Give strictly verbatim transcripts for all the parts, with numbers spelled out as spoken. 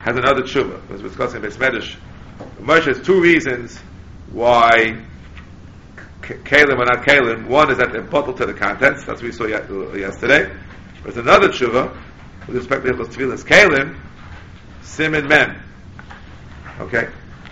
has another tshuva. As we're discussing in Beis Medrash, Moshe has two reasons why kalim or not kalim. One is that they're bottled to the contents. That's what we saw yesterday. There's another tshuva with respect to Hilchos Tefillas kalim, simin mem. Okay.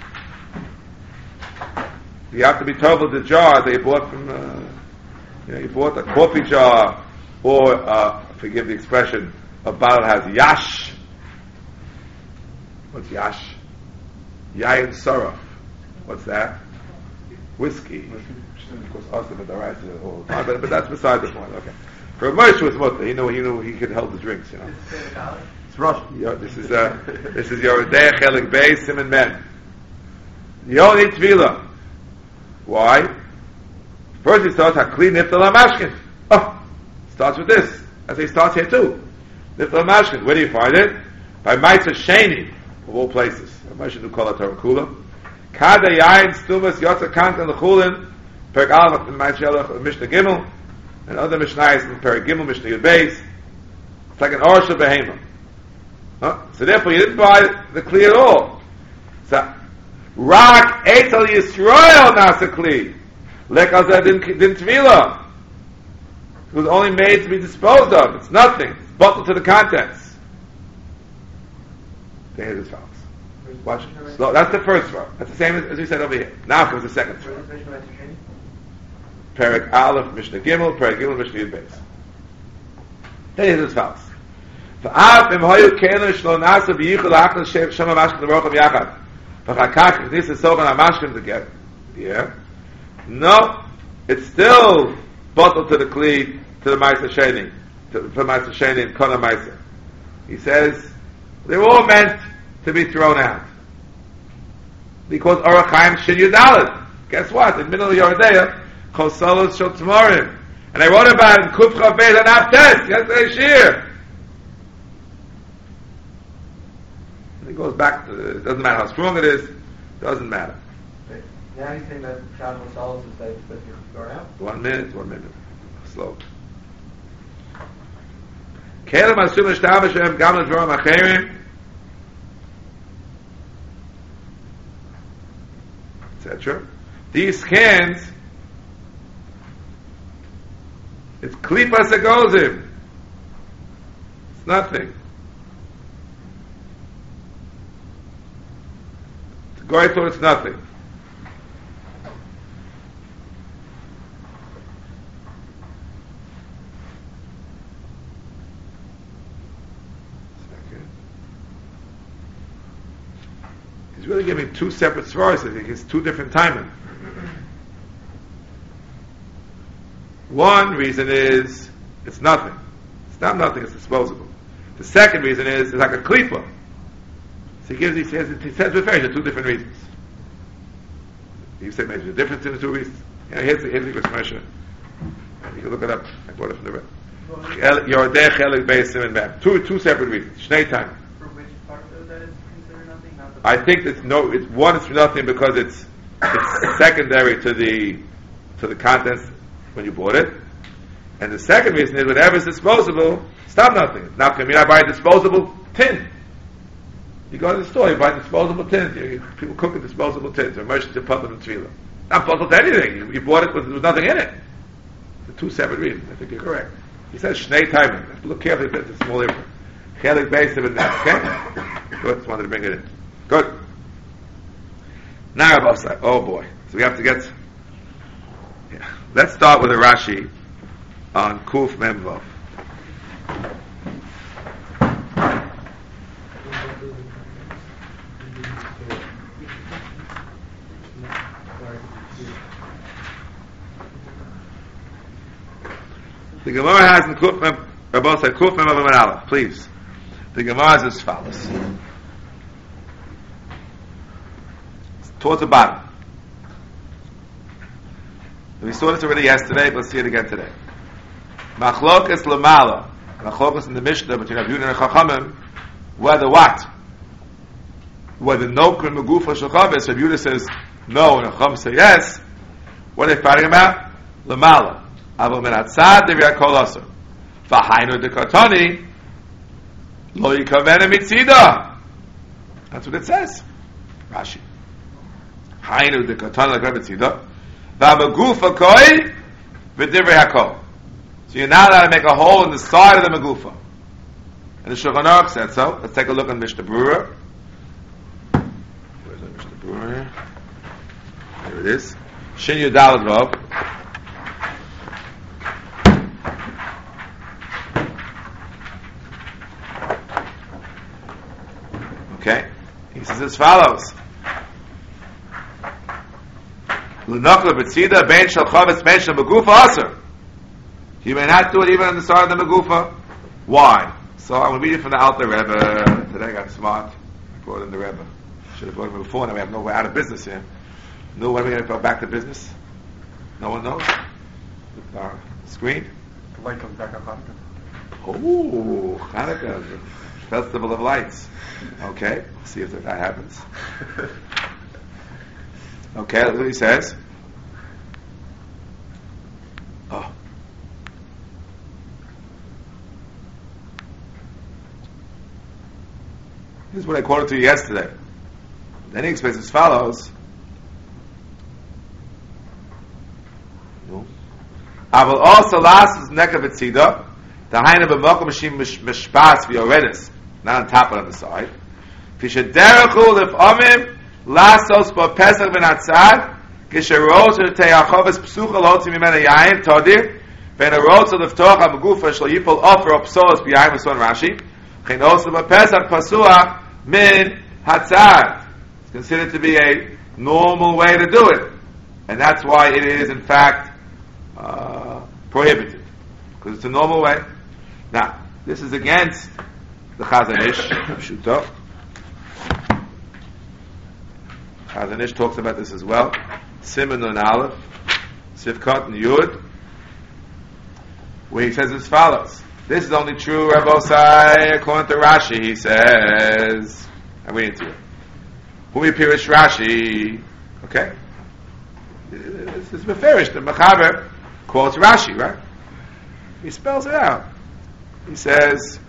You have to be told the jar that you bought from. Uh, you know, you bought a coffee jar, or uh, forgive the expression, a bottle has yash. What's yash? Yayin saraf. What's that? Whiskey. Because awesome at the rice all the time, but, but that's beside the point. Okay. For Moshe was mutter. He knew he knew he could hold the drinks. You know. It's Russian. Yo, this is uh, this is Yoredei Chelik Beis Siman Mem. Yoni Tvila. Why? First he starts Hakli Niftal HaMashkin. Oh, starts with this. As he starts here too. Niftal HaMashkin. Where do you find it? By Ma'aser Sheni, of all places. Moshe do call it Torah Kula. Kada Yain Stumas Yotza Kantan L'Chulin. Perek Aleph and Ma'aser Mishnah Gimel, and other Mishnayos in Perek Gimel Mishnah Yud Beis. It's like an Orsha Behema. Huh? So therefore, you didn't buy the Kli at all. So Rak Eitel Yisrael Nasa Kli. Lekazah didn't didn't Tvila. It was only made to be disposed of. It's nothing. It's bottled to the contents. They hear this, folks. Watch. Slow. That's the first one. That's the same as, as we said over here. Now comes the second one. Perek Aleph, Mishnah Gimel, Perek Gimel, Mishnah Yud Beis. They hear this, folks. V'af im hoyu kelen shlo nasa v'yichul ha'achal shem ha'mashkin l'rochav yachad. V'chakach this is sogan ha'mashkin together. Yeah. No, it's still bottled to the kli, to the Ma'aser Sheni, to the Ma'aser Sheni and Kona Ma'aser. He says they're all meant to be thrown out because Orach Chaim Shin Yudalad. Guess what? In the middle of Yoredeya, Chosalos Shel Tmorim, and I wrote about it in Kuf Chav Beis and Aftes yesterday. Shir. It goes back to, it doesn't matter how strong it is, doesn't matter. Okay. Now he's saying that Shad Chosalos is that it's thrown out? One minute, one minute. Slow. Kelem Asum Eshtav Hashem Gam L'Dvarim Acherim, et cetera. These skins, it's klipas egozim. It's nothing. To go thought it's nothing. Second. He's really giving two separate svaros. I think it's two different timing. One reason is it's nothing. It's not nothing, it's disposable. The second reason is it's like a klipa. So he gives, he says, he says with very two different reasons. You say maybe the difference in the two reasons. Yeah, here's the, here's the explanation. You can look it up. I brought it from the red. Yoredei Chelik Beis Siman Mem. Two, two separate reasons. Shnei time. For which part of that is considered nothing? Not the I think it's no. It's one. It's nothing because it's it's secondary to the to the contents when you bought it, and the second reason is whatever is disposable, stop nothing. It's not going to mean I buy a disposable tin. You go to the store, you buy disposable tins. You, you, people cook in disposable tins. Or merchants in public and tefillah. Not bottled to anything. You, you bought it with there was nothing in it. The two separate reasons. I think you're correct. He says shnei timing. You have to look carefully. It's a small difference. Chelik Beis Siman Mem. Okay. Good. Just wanted to bring it in. Good. Now about side. Oh boy. So we have to get. Yeah. Let's start with a Rashi on Kuf Mem Vav. The Gemara has in Kuf Mem, Rabbi said Kuf Mem Vav Aleph. Please. The Gemara is as follows. Towards the bottom. We saw this already yesterday, but let's see it again today. Machlokas lamala, machlokas in the Mishnah between Rabbi Yehuda and Chachamim, whether what? Whether no krim megufa shachabes. Rabbi Yehuda says no, and Chacham say yes. What are they fighting about? Lamala. Avo min atzad devia kol aser. V'hainu dekatani lo yikaven mitzida. That's what it says. Rashi. Hainu de katan like Rebbe Tzida. V'amagufa koi v'divrei hakol. So you're not allowed to make a hole in the side of the magufa. And the Shulchan Aruch said so. Let's take a look at Mishnah Berurah. Where's the Mishnah Berurah? Here it is. Shin Yudalad Rav. Okay. He says as follows. L'nokla b'tzida ben shel chavetz ben shel magufa aser. You may not do it even on the side of the magufa. Why? So I'm going to read it from the Alter Rebbe. Today I got smart. I brought in the Rebbe. Should have brought him before. Now we have no way out of business here. No, when are we going to go back to business? No one knows? Our screen? The light comes back on Hanukkah. Oh, Hanukkah. Festival of Lights. Okay. Let's see if that happens. Okay, look what he says. Oh. This is what I quoted to you yesterday. Then he explains as follows. No. I will also last as nekav etzida, the haina b'mokum mishim mishpas v'yoredis, not on top but on the side. Fishederachul if amim lasos bo pesach v'natzad, kisherot te'achoves psucha lotzi mimena yayin todir, ben arot to liftoch ha-megufa shal yipol offer of psolos b'yayin v'son Rashi, chen also bo pesach pasuach min hatzad. It's considered to be a normal way to do it. And that's why it is in fact uh, prohibited. Because it's a normal way. Now, this is against the Chazon Ish. Shuto. Chazon Ish talks about this as well. Siman Nun Aleph, Sivkot and Yud, where he says as follows. This is only true, Rabbi Osai, according to Rashi. He says, I'm reading to you. Humi Pirish Rashi. Okay? This is Meferish. The Mechaber quotes Rashi, right? He spells it out. He says,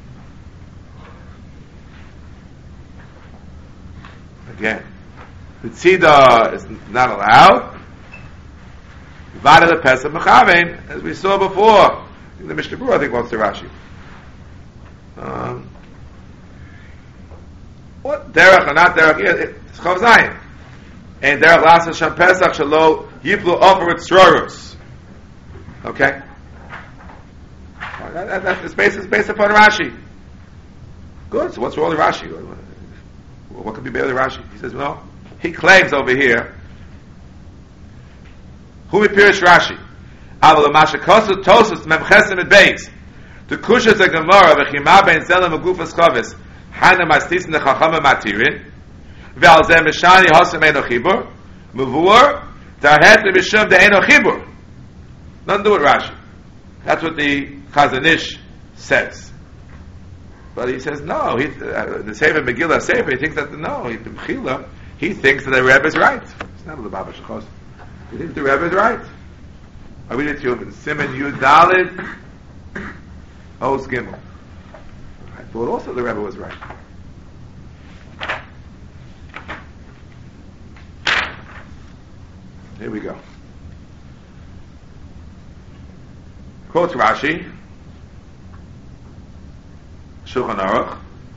again, the tzida is not allowed. Vada the Pesach Mechavein, as we saw before. In the Mishnah Berurah, I think, quotes the Rashi. Um, what? Derech or not Derech? It's Chav Zayin. And Derech Lasa Shem Pesach Shalo Yiplu Offer It Srorus. Okay? That, that, that, it's, based, it's based upon Rashi. Good, so what's wrong with Rashi? What could be better than Rashi? He says, well, he claims over here, who appears Rashi? Aval Masha Kosu Tosus Mem Chesem et Beis. To Kushas a Gemara v'chima ben Zelam Agufas Chavis Hana Mastis in the Chachama Matirin Ve'al Zeh Mishani Hosem Eno Chibur Mavur Tarhet Mishum De Eno Chibur. Nothing to do with Rashi. That's what the Chazon Ish says. But he says no. He, uh, the Sefer Megillah Sefer, he thinks that no. He, the Mechila, he thinks that the Rebbe is right. It's not the Baba Shechos. He thinks the Rebbe is right. I read it to you in Siman Yud Daled Oz Gimel. I thought also the Rebbe was right. Here we go. Quotes Rashi, Shulchan Aruch.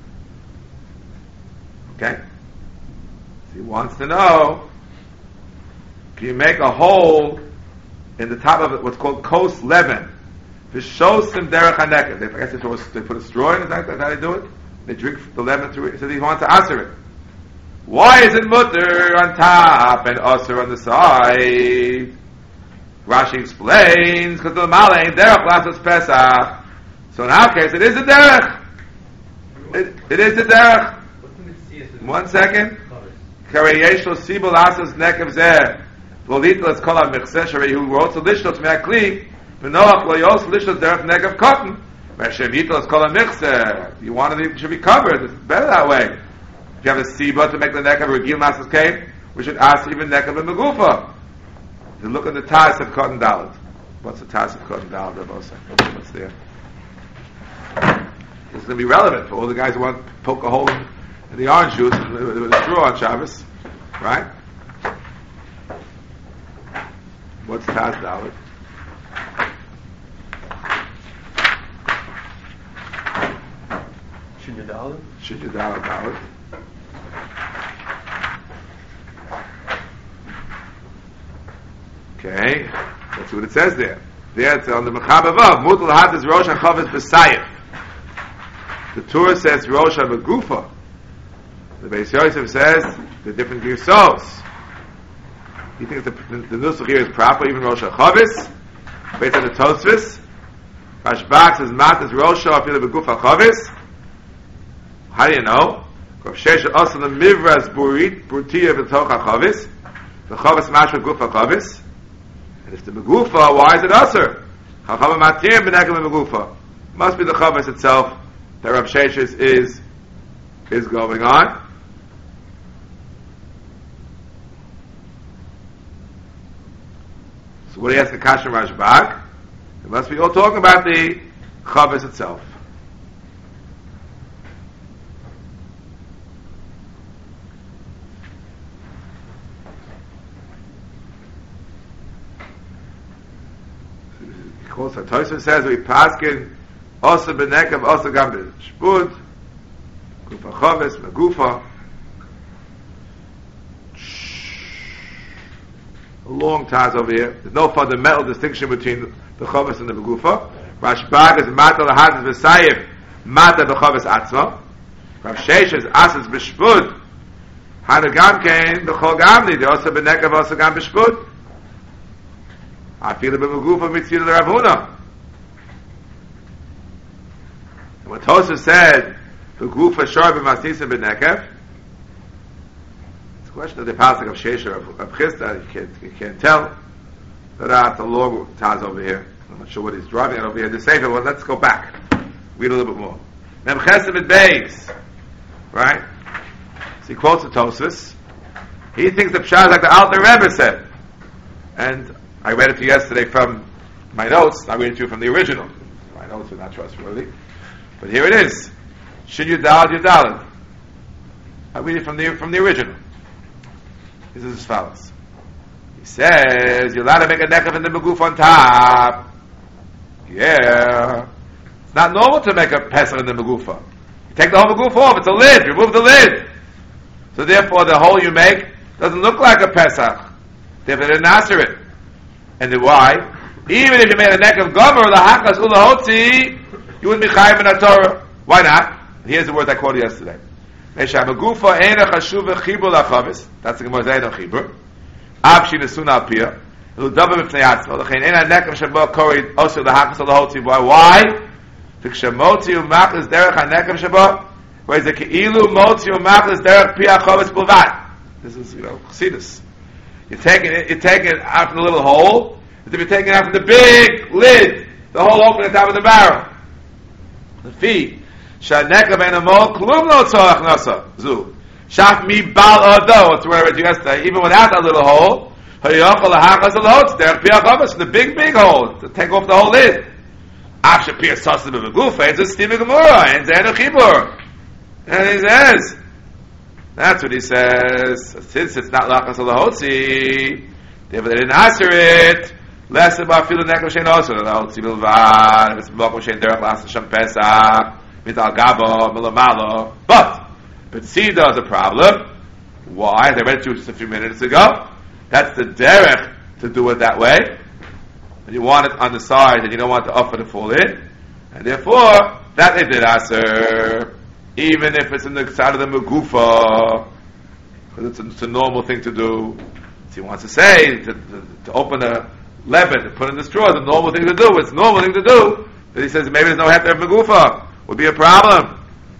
Okay? He wants to know, can you make a hole in the top of it, what's called kos leven? V'shosim derech haneket. I guess they, they put a straw in it, that's how they do it? They drink the lemon through it. So he wants to answer it. Why is it mutter on top and usher on the side? Rashi explains, because the mala ain't derech lassos pesach. So in our case, it is a derech. It, it is a derech. One second. Kari yeshlo sibul lassos nekev zeh. V'litlas kol ha-michseh sharei hu wrote to lishlos me'akli v'noach lo yos lishlos derech negev cotton. V'shem yitlas kol ha-michseh. You want it, it should be covered. It's better that way. If you have a siba to make the nekev regil masas cave, we should ask even nekev and megufa. You look at the tas of cotton dalad. What's the tas of cotton dalad? What's there? It's going to be relevant for all the guys who want to poke a hole in, And the orange juice with, with a straw on Shabbos, right? What's Taz Dalit? Shinya Dalit? Shinya Dalit Dalit. Okay, that's what it says there. There it's on the Mechabavav. Mutal Hat is Rosh HaChavetz B'Sayif. The Torah says Rosh HaMegufa. The Beis Yosef says the different Girsos. He thinks the, the, the Nusach here is proper, even Rosh HaChavetz. Based on the Tosfos. Rashbach says Mat is Rosh HaMegufa Chavetz. How do you know? Rav Shesha also the Mivras Burit Burtiya V'Toch HaChavetz. The Chavetz Mashma Gufa Chavetz. And if the Megufa, why is it Aser? Chachava Matir B'Nekem Megufa. Must be the Chavetz itself that Rav Sheshes is is going on. So what do you ask the Kasha Rashbag? It must be all talking about the Chavetz itself. Also, Tosfos says we paskin also benekav also gam shpud gufa chavetz megufa. A long taz over here. There's no fundamental distinction between the chavetz and the megufa. Rashbag is mata lahadis v'sayif mata b'chavetz atzma. Rav Sheshes is asas b'shpud. Hanagam kein b'chol gamli. They also benekav also gam b'shpud. I feel a bit of a goof of Mitzvah Rav Huna. And when Tosfos said the goof of Shar b'Masnisa b'Nekev, it's a question of the pasuk of Shesha of Chisda. You can't, you can't tell. But that's a long taz over here. I'm not sure what he's driving at over here. The Sefer. Well, let's go back. Read a little bit more. Mem Chesed mit Beis, right? So he quotes the Tosfos. He thinks the Pshat is like the Alter Rebbe said, and I read it to you yesterday from my notes. I read it to you from the original. My notes are not trustworthy. But here it is. Should you daled, you daled. I read it from the from the original. This is as follows. He says, you're allowed to make a nekav in the meguf on top. Yeah. It's not normal to make a pesach in the megufa. You take the whole meguf off. It's a lid. Remove the lid. So therefore, the hole you make doesn't look like a pesach. Therefore, they didn't answer it. And then why? Even if you made a neck of gomer, the hakas ulahotzi, you wouldn't be chayiv in a Torah. Why not? Here's the word I quoted yesterday. Mesha megufa eina chashuva chibur lachavis. That's the Gemara Zayin chibur. Avshi nesuna apia. It'll double b'fnei atzma. L'chein eina neck of shabbat korid also the hakas ulahotzi. Why? Why? T'kshamotzi umachlis derech ha-neck of shabbat. Whereas the keilu motzi umachlis derech pia chavis bulvat. This is, you know, chassidus. You're taking it, you're taking it out from the little hole, as if you're taking it out from the big lid, the hole open at the top of the barrel. The feet. Shaneka benamol klum lo tzorach nasa. Zu. Shaf mi bal odo. That's where I read you yesterday. Even without that little hole, hayachol lahachas alhotz. Derech piach the big, big hole to take off the whole lid. Af shapir sasim b'megufa. It's a stima gemura. And zaynu chibur. And he says, that's what he says. Since it's not lachas alahotzi, therefore they didn't answer it. Less about filu nekel shein also alahotzi bilvad. It's blok shein derech lasa sham pesach mit al gabo milamalo. But but sida is a problem. Why? As I read to you just a few minutes ago. That's the derech to do it that way. And you want it on the side, and you don't want the upper to fall in, and therefore that they did answer. Even if it's in the side of the megufa, because it's a, it's a normal thing to do. So he wants to say to, to, to open a leaven, to put in the straw, it's a normal thing to do. It's a normal thing to do. But he says maybe there's no heter of megufa. Would be a problem.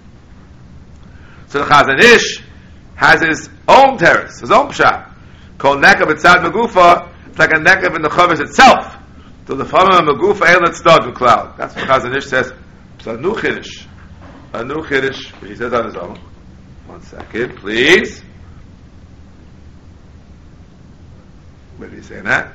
So the Chazon Ish has his own terrace, his own pshat. Called nekav b'tzad megufa. It's like a nekav in the chavis itself. So the form of megufa eilat stad v'klal. That's what Chazon Ish says. It's a new chiddush. A new chiddush, he says on his own. One second, please. Where did he say that?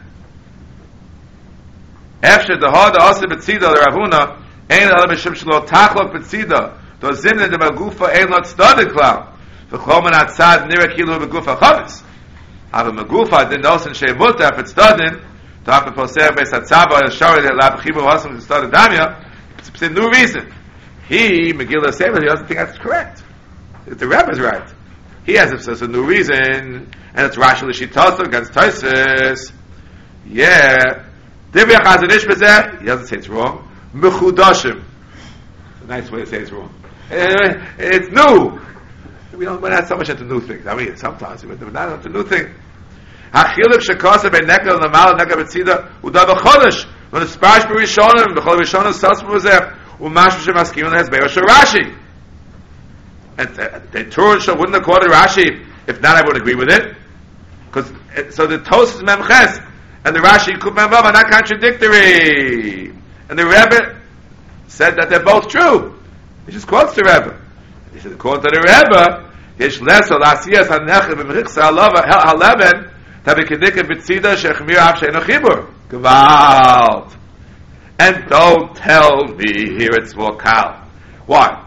After the hard also betzida the Ravuna, ein ala b'shem shelo tachlok betzida. Do zimne de magufa ein lot studded cloud. V'chol man atzad nira kilu begufa chavis. Ava megufa din dosen shei muta if it's done to have to poser beis hatzava and shari that lab chibu hasam to start a damya. It's a new reason. He Megillah Sefer he doesn't think that's correct. The Rebbe is right. He has a, it's a new reason, and it's Rashi l'shitaso against Tosfos. Yeah, Divrei Chazon Ish b'zeh. He doesn't say it's wrong. Mechudashim. It's a nice way to say it's wrong. It's new. We don't we're not so much into new things. I mean, sometimes we're not into new things. Hachiluk shekasa ben nekel l'mal nekel b'tzida udav chodesh when it's spash b'rishonim b'chol rishonim sas b'zeh u'mash b'shemaskimin has be'osh Rashi. And the Torah wouldn't have quoted Rashi if not. I would agree with it because so the Tosfos Memches and the Rashi Kuf Mem Vav are not contradictory. And the Rebbe said that they're both true. He just quotes the Rebbe. He said according to the Rebbe, Yesh lesel asiyas hanechel b'mechiksa haleben tavikedika b'tzida shechmir av she'eno chibur. Gewalt. And don't tell me here it's more kal. Why?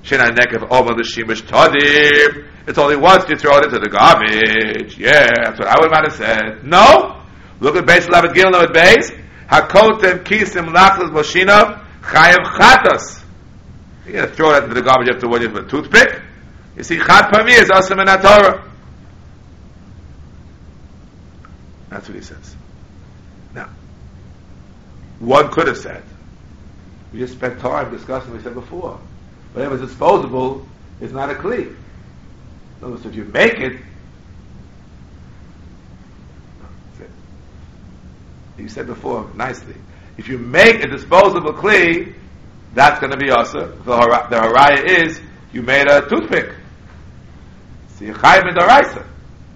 It's only once you throw it into the garbage. Yeah, that's what I would have said. No. Look at Beis Lamed Gimel Lamed Beis. Hakotem kisim lachlas moshinav chayav chatas. You're going to throw that into the garbage after one year with a toothpick. You see, chat pami is asam in Torah. That's what he says. Now, one could have said, we just spent time discussing what we said before. Whatever is disposable is not a kli. In other words, if you make it, you said before nicely, if you make a disposable kli, that's going to be also the har- the haraya is you made a toothpick. So you're chayv midaraisa.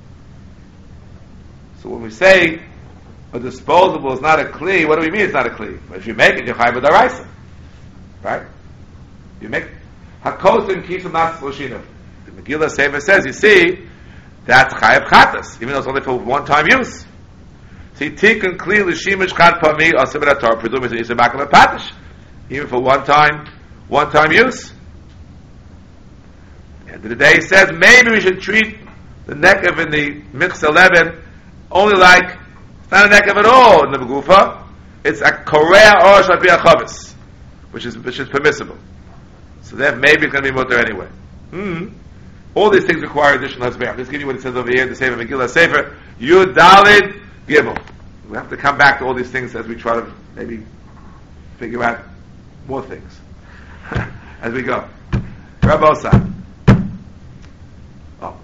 So when we say a disposable is not a kli, what do we mean it's not a kli? But if you make it, you're chayv midaraisa, right? You make hakosim kisum nas l'shinav. The Megillah Sefer says, you see, that's chayav chatas, even though it's only for one-time use. See, tikun kli l'shimish chad pami asim et Torah presumably it's a makam patish, even for one-time, one-time use. At the end of the day, he says maybe we should treat the nekev in the mix eleven only like it's not a nekev at all in the megufa. It's a korea or shabia chavis, which is which is permissible. So then maybe it's going to be mutter anyway. Mm-hmm. All these things require additional hezber. Let's give you what it says over here in the Sefer Megillah Sefer. Yud Dalid Gimel. We have to come back to all these things as we try to maybe figure out more things as we go. Rabbi Osa. Oh.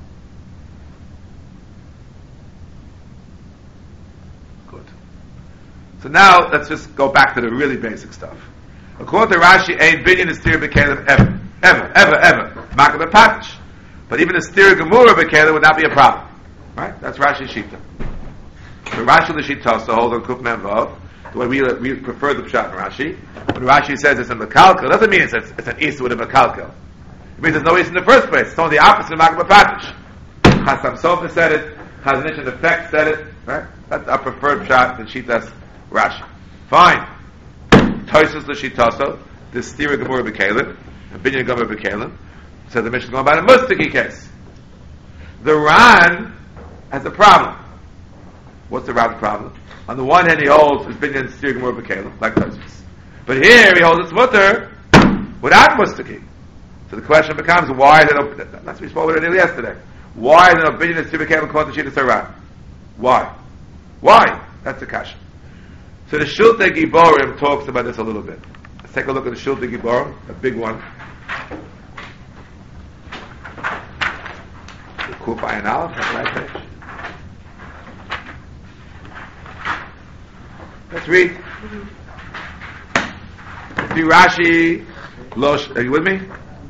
Good. So now let's just go back to the really basic stuff. According to Rashi, ain't binyan is stira b'kelim ever, ever, ever, ever. Makam b'patish. But even a stira gemura b'kelim would not be a problem, right? That's Rashi's shita. The Rashi l'shita so hold on kuf mem vav. The way we we prefer the pshat in Rashi. When Rashi says it's in the kalkel, doesn't mean it's a, it's an issa with a kalkel. It means there's no issa in the first place. It's only the opposite of makam b'patish. Chasam Sofer said it. Chazon Ish in effect said it. Right? That's our preferred pshat in shitas Rashi. Fine. Tosfos l'shitaso, the stira gemura b'kelim, and binyan gemura b'kelim. So the Mishnah going about a mustiki case. The Ran has a problem. What's the Ran's problem? On the one hand, he holds his binyan stira gemura b'kelim, like Tosfos. But here he holds its mutter without mustiki. So the question becomes, why is it no? That's what we spoke about yesterday. Why is it no binyan stira b'kelim called the shitas Ran? Why? Why? That's the question. So the Shultei Giborim talks about this a little bit. Let's take a look at the Shultei Giborim, a big one. The Kuf Ayin Aleph, that's the right page. Let's read. See Rashi, Losh, are you with me?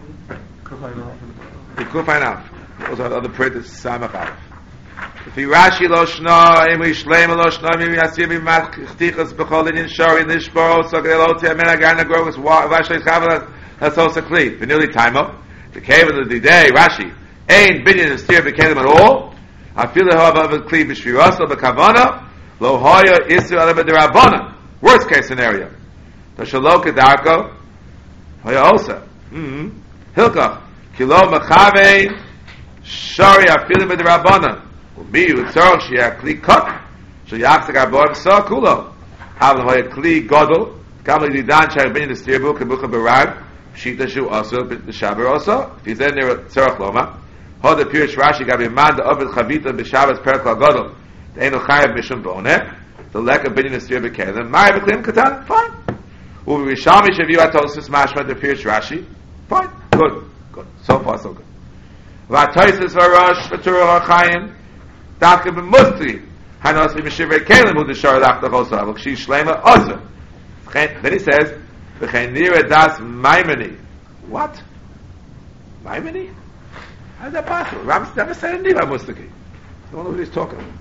The Kuf Ayin Aleph. Those are the other printers, Samach Aleph. If you Rashi lo shna, im yishleim lo shna, im yasir im matchtichas b'chol in shari nishbaro, so gelot yamen agarna grogus vashay chavelas hasos akli. V'nili taimo, the cave of the day Rashi ain't binyan and steer b'kelim at all. Afilu ha'avav akli b'shviraso b'kavana lo hoya isu ala b'derabana. Worst case scenario. Tashaloka darko hoya osa. Hilkach kilo mechavein Shari afilim b'derabbanan. Umi utzorach sheyeh kli cut. Sheyachzik arba'im sa kulo. Havle hoya kli godol. Kamal yidan shayach binyan estirbu kebucha berag. Shita shu also b'shaber also. If he's in there tzorach loma. Hod the Pirish Rashi gabi man the ovid chavita b'shavas perak godol. The eno chayav mishum boneh. The lack of binyan estirbu kelim. Ma'ay b'klim katan. Fine. Uvi Rishami shaviu atosis mashma the Pirish Rashi. Fine. Good. Good. So far so good. V'atosis v'rosh v'turah ha'chayim. Dafka b'mustri. Hanos v'mishivrei kelim hu d'shar lachta chosa. V'kshi shlema ozer. Then he says, v'chein nira das maimoni. What? Maimoni? How is that possible? Rambam never said anything about mustaki. I don't know what he's talking about.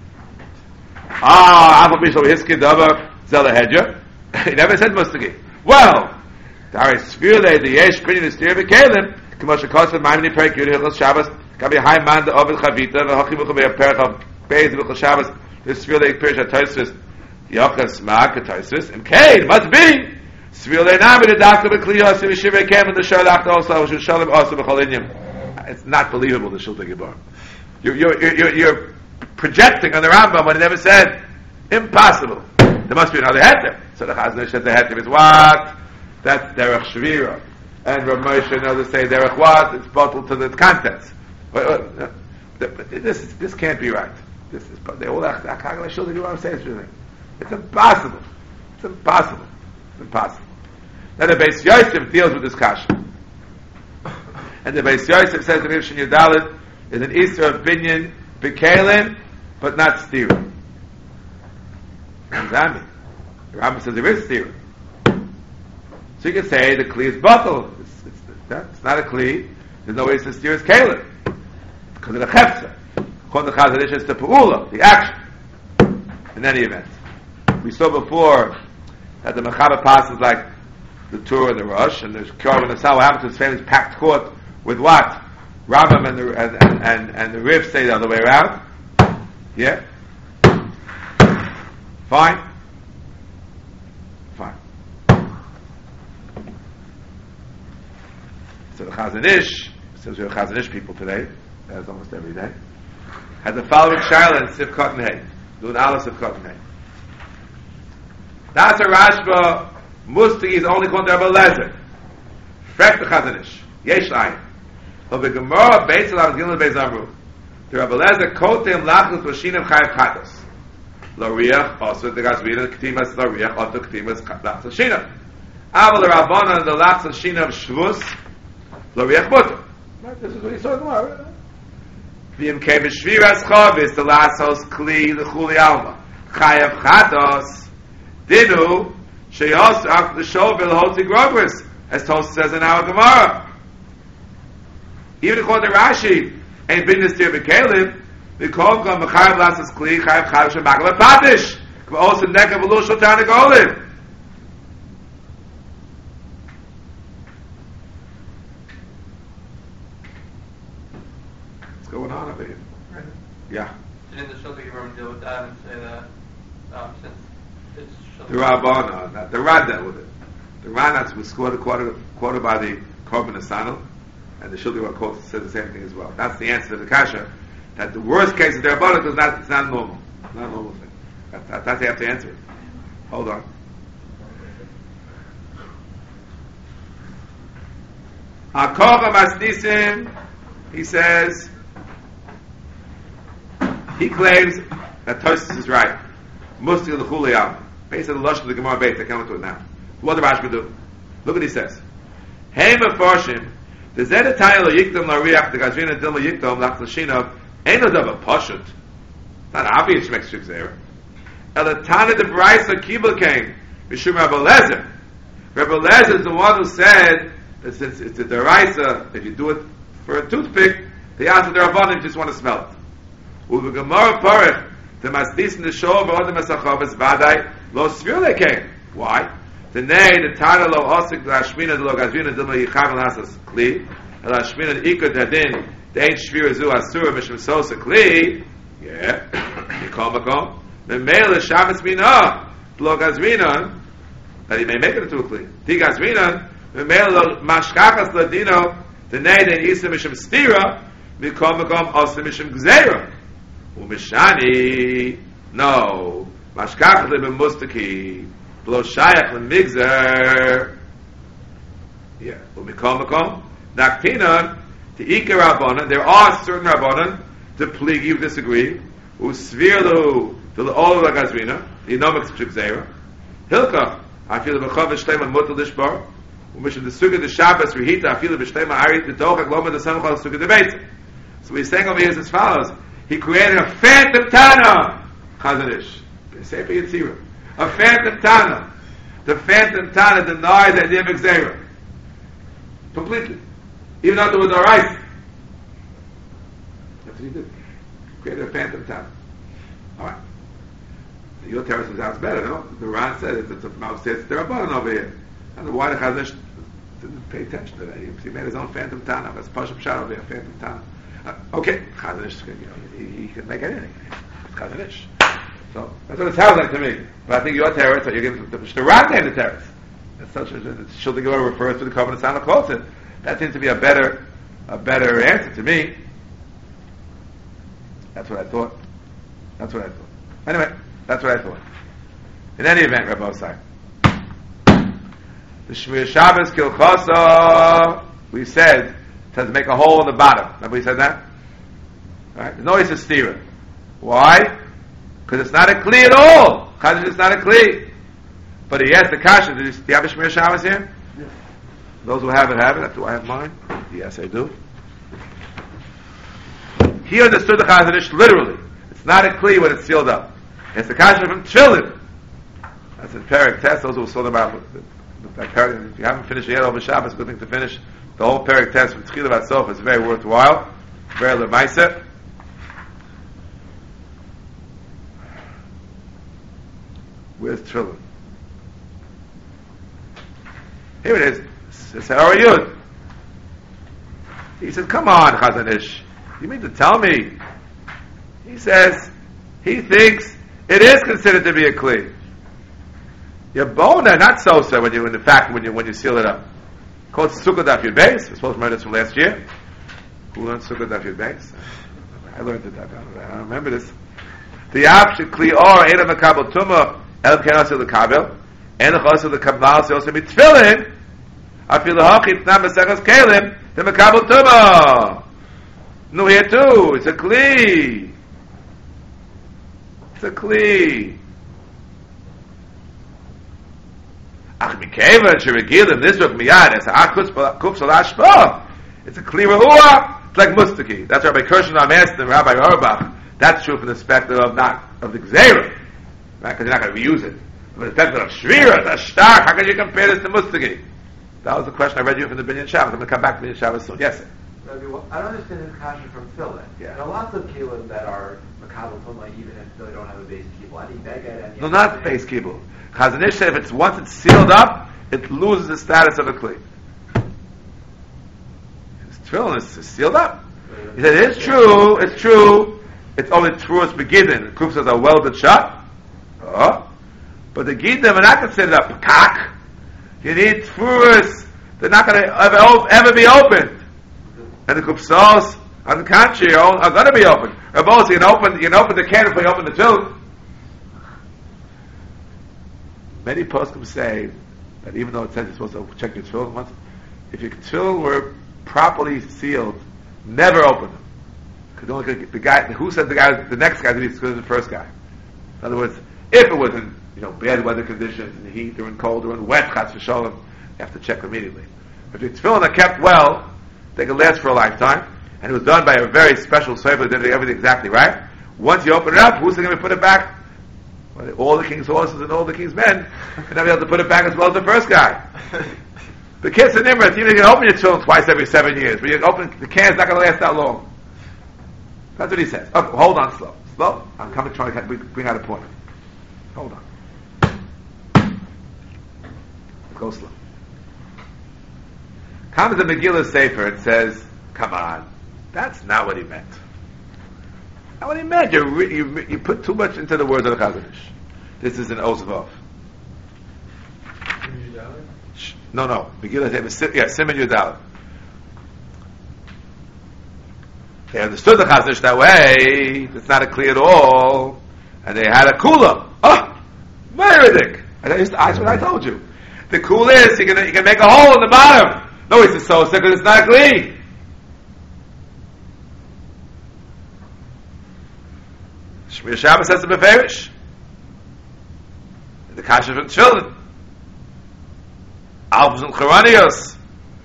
Ah, Afa Bishlo Hiski Dava Zelahedja. He never said mustaki. Well, Dari Svirle, the Yesh, Printing the Steer V'Kelim, K'moshe Kosev, Maimoni Perek, Yud Hilchos Shabbos, Gabi Hai Man, the Ovid Chavita, V'Hochim V'Chavir Perek of Beis V'Chos Shabbos, the Svirle Pirish HaToysus, Yochas Mag HaToysus, and Kain, must be Svirle Nami, the Daka V'Kliyos, V'Shivre Kem, and the Sharlach also, V'Shul Shalom also V'Cholinyim. It's not believable, the Shulta Gibor. You're, you're, you're, you're projecting on the Rambam when he never said, impossible. There must be another heter. So the Chazon Ish said the heter is what? That's Derech Shvira. And Rav Moshe and others say Derech what? It's bottled to the contents. But, uh, this this can't be right. This is they all act like I'm saying it's impossible. It's impossible. It's impossible. Then the Beis Yosef deals with this kasha. And the Beis Yosef says the Mishnah Yudalit is an Easter of binyan b'kelin, but not steering. What does that mean? The Rambam says there is steering. So you can say the kli is bottle. It's, it's, it's not a kli. There's no way to steer as kelin because of the chefza. According to Chazon Ish, it's the pu'ula, the action. In any event, we saw before that the mechaber passes like the Tur and the Rosh, and there's Kiyar and the Sal. What happens to this famous packed court with what? Rambam and the and, and, and, and the Riv say the other way around. Yeah? Fine? Fine. So the Chazon Ish, since we're Chazon Ish people today, as almost every day, had the following shaila in Sif Cotton Hay. Do an Aleph Sif Cotton Hay. That's a Rashba, Mustagi is only called Rabbi Lezer. Frek the Chazon Ish. Yesh Ayin. But the Gemara Beitz Alav Gimel Beis Amru. The Rabbi Lezer Kotem Lachus Vashinim Chayav Chatos. Lo Riach, also the Gazvina, Ktimas Lo Riach, Otto Ktimas Lachus Shina. Aval the Rabbana, the Lachus Shina of Shvus, Lo Riach Mutter. This is what he saw in the Gemara. V'im Kevin Shviras Chavis, the Lasos Kli, the Chuli Alma. Chayav Chatos, Dinu, Sheyos Ak the Shovel Hoti Grogris, as Tosa says in our Gemara. Even according to Rashi, ain't been this year B'Kelim, the Kol Gam Chayav Lasos Kli, Chayav Chatos Shemagla Patish, Kva Osa Neka V'Lushal Tanagolim. What's going on over here? Right. Yeah. Didn't the Shulchan Aruch deal with that and say that um, since it's The Rabbana, not the Rad dealt with it. The Ranatz was quoted, quoted, quoted by the Korban Asanel, and the Shulchan Aruch quote says the same thing as well. That's the answer to the kasha. That the worst case of the Rabbana is not, it's not normal. It's not a normal thing. That, that, that's how you have to answer it. Hold on. Akocha Masnisim, he says, he claims that Tosfos is right. Musti l'chuliyam. Based on the lush of the Gemara Beit, I can't do it now. What the Rashi do? Look what he says. Hey Mefarshim, the Zed Tayel Yikdom Lariach, the Gazvina Dilma Yikdom Lach Lashina, ain't no double Pashut. Not obvious makes six there. Elatana the Brisa Kibel came, Mishum Rabbi Lezer. Rabbi Lezer is the one who said that since it's a deraisa, if you do it for a toothpick, the answer the Rabbanim just want to smell it. Uve Gemara Parech, the Masdis in the Shor, but the Masachavas Vadai, Lo Svir came. Why? The Nei, the Tana Lo Osik, the Ashmina, the Lo Gazvina, the Lo Yichav, and Asas Kli, and the Ashmina, the Ikot Hadin, the Ein Shvir Zu Asura, Mishim Sosa Kli, yeah, Yikom Makom, the Mele Shabbos Mina, the Lo Gazvina, that he may make it into a Kli. The Gazvina, the Mele Lo Mashkachas Ladino, the Nei, the Isa Mishim Stira, Mikom Mikom Osim Mishim Gzeira. Umishani, no. Mashkach Libim Mustaki. Blo Shayach Lemigzer. Yeah. Umikom Mikom. Naktinan. To Iker Rabbanan. There are certain Rabbanan. To Pligi, you disagree. Usvirlu. To the Ol Gazrina. The Inomik Gzeira. Hilka. I feel the Mechav Shtema Mutal Dishbar. Umishim the Suga the Shabbos Rehita. I feel the Shtema Arit the Tochak Loma the Samachal Suga the Beit. So he's saying over here is as follows. He created a phantom Tana. Chazanish. Sefer Yetzirah. A phantom Tana. The phantom Tana denies the idea of Gzeira. Completely. Even though there was a right. That's what he did. Created a phantom Tana. Alright. Your terrace sounds better, no? The Ran said it, it's a mouse says there are button over here. I don't know why the Chazanish didn't pay attention to that. He, he made his own phantom Tana. That's Pashup Shah over here, phantom Tana. Uh, okay, Chazanish, you know, he, he can make anything. It's Chazanish. So that's what it sounds like to me. But I think your terrace, you're giving the the Ran name the terrace. It's such a Shulchan Aruch refers to the covenant sound of Kotzin. That seems to be a better, a better answer to me. That's what I thought. That's what I thought. Anyway, that's what I thought. In any event, Rabbi Osai, the Shmir Shabbos Kilchasa, we said, to make a hole in the bottom. Remember we said that? Right? There's no way to steer it. Why? Because it's not a kli at all. Chazanish is not a kli. But he asked the kasha, do you have a Shmir Shabbos here? Yes. Those who have it, have it. Do I have mine? Yes, I do. He understood the Chazanish literally. It's not a kli when it's sealed up. It's the kasha from Tefillin. That's in Perek Test. Those who saw them out. If you haven't finished yet over Shabbos, it's a good thing to finish. The whole Perek Test from Tchila itself is very worthwhile. Very lemaisa. Where's Tefillin? Here it is. It said, how are you? He said, come on, Chazanish. You mean to tell me? He says, he thinks it is considered to be a kli. Your bona, not so, sir, when you, in fact, when you, when you seal it up. Called Sukkot Daf Yud Beis. We're supposed to remember this from last year. Who learned Sukkot Daf Yud Beis? I learned it. I don't remember this. The option kli or Eina Makabel Tumah El Kenasil the Kabel and the Chasil the Kabal also be Tefillin. I feel the Hachit Nam Mesechas Kalim the Makabel Tumah. No, here too. It's a kli. It's a kli. Ach mikeva sheregilim nisruk miyad es ha'akutz kuf shel hashpa. It's a kli re'ua. It's like mustaki. That's Rabbi Kirshner asked him, Rabbi Auerbach. That's true from the perspective of not of the gzeira, right? Because you're not going to reuse it. From the perspective of shvira, that's stark. How can you compare this to mustaki? That was the question I read you from the Binyan Shabbos. I'm going to come back to Binyan Shabbos soon. Yes, sir. Rabbi, well, I don't understand his kasha from Tefillin. Yeah. There are lots of kelim that are makabel tumah even if they don't have a base kibul. I think beged and No, not base kibul. Chazanish said if it's once it's sealed up, it loses the status of a kli. His tefillin is sealed up. He said it's true, it's true. It's only true it's beginning. The kuf says are welded shut. Oh. But the gidim are not considered a pekak. You need tefurus. They're not going to ever, ever be opened. And the kupsos, on the contrary, are, are going to be open. Or both, you can open, you can open the can before you open the tefillin. Many poskim say that even though it says you're supposed to check your tefillin once, if your tefillin were properly sealed, never open them. Because only the guy who said the guy, the next guy to be as good as the first guy. In other words, if it was in you know bad weather conditions, in the heat or in cold or in wet, chas v'sholem, you have to check immediately. If your tefillin are kept well, they can last for a lifetime, and it was done by a very special sofer that did everything exactly right. Once you open it up, who's going to put it back? Well, all the king's horses and all the king's men, and they'll be able to put it back as well as the first guy. The kids in Nimrod, you can open your tefillin twice every seven years, but you open the can's not going to last that long. That's what he says. Okay, hold on, slow, slow. I'm coming, trying to bring out a point. Hold on. Go slow. Comes the Megillah Sefer and says, "Come on, that's not what he meant. Not what he meant. You re- you, you put too much into the words of the Chazanish. This is an Osvov. No, no. Megillah Sefer. Yeah, Siman Yudal. They understood the Chazon Ish that way. It's not a kli at all, and they had a kula. Oh, Meridik. That's what I told you. The kula is you can you can make a hole in the bottom. No, it's so sick because it's not a kli. Shmir Shabbos says to Beferish. The kasha from children. Alphas and Choranios.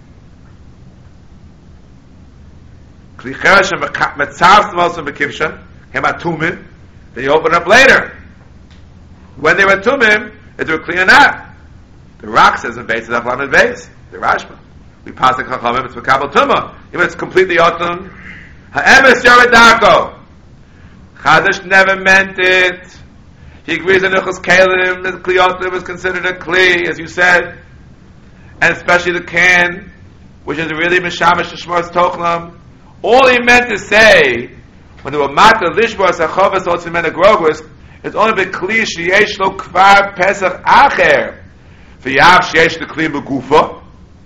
Kli cheresh and metzavs also bekivsha. Came out tumin. Then you open up later. When they were tumim, it's a kli or not. The rock says in base is aflam in base. The Rashba. We pass the chachamim. It's makabel tumah. Even it's completely autumn. Ha'emes yaredako. Chadash never meant it. He agrees that Nuchas Kalim, the Kliyotlim is considered a Kli, as you said, and especially the Can, which is really Mishamash Shmos Tochlam. All he meant to say, when they were Mata Lishbos Achovas Otzimena Grogos, it's only the Kli Sheyesh Lo Kvar Pesach Acher. V'yav Sheyesh the Kli Begufa.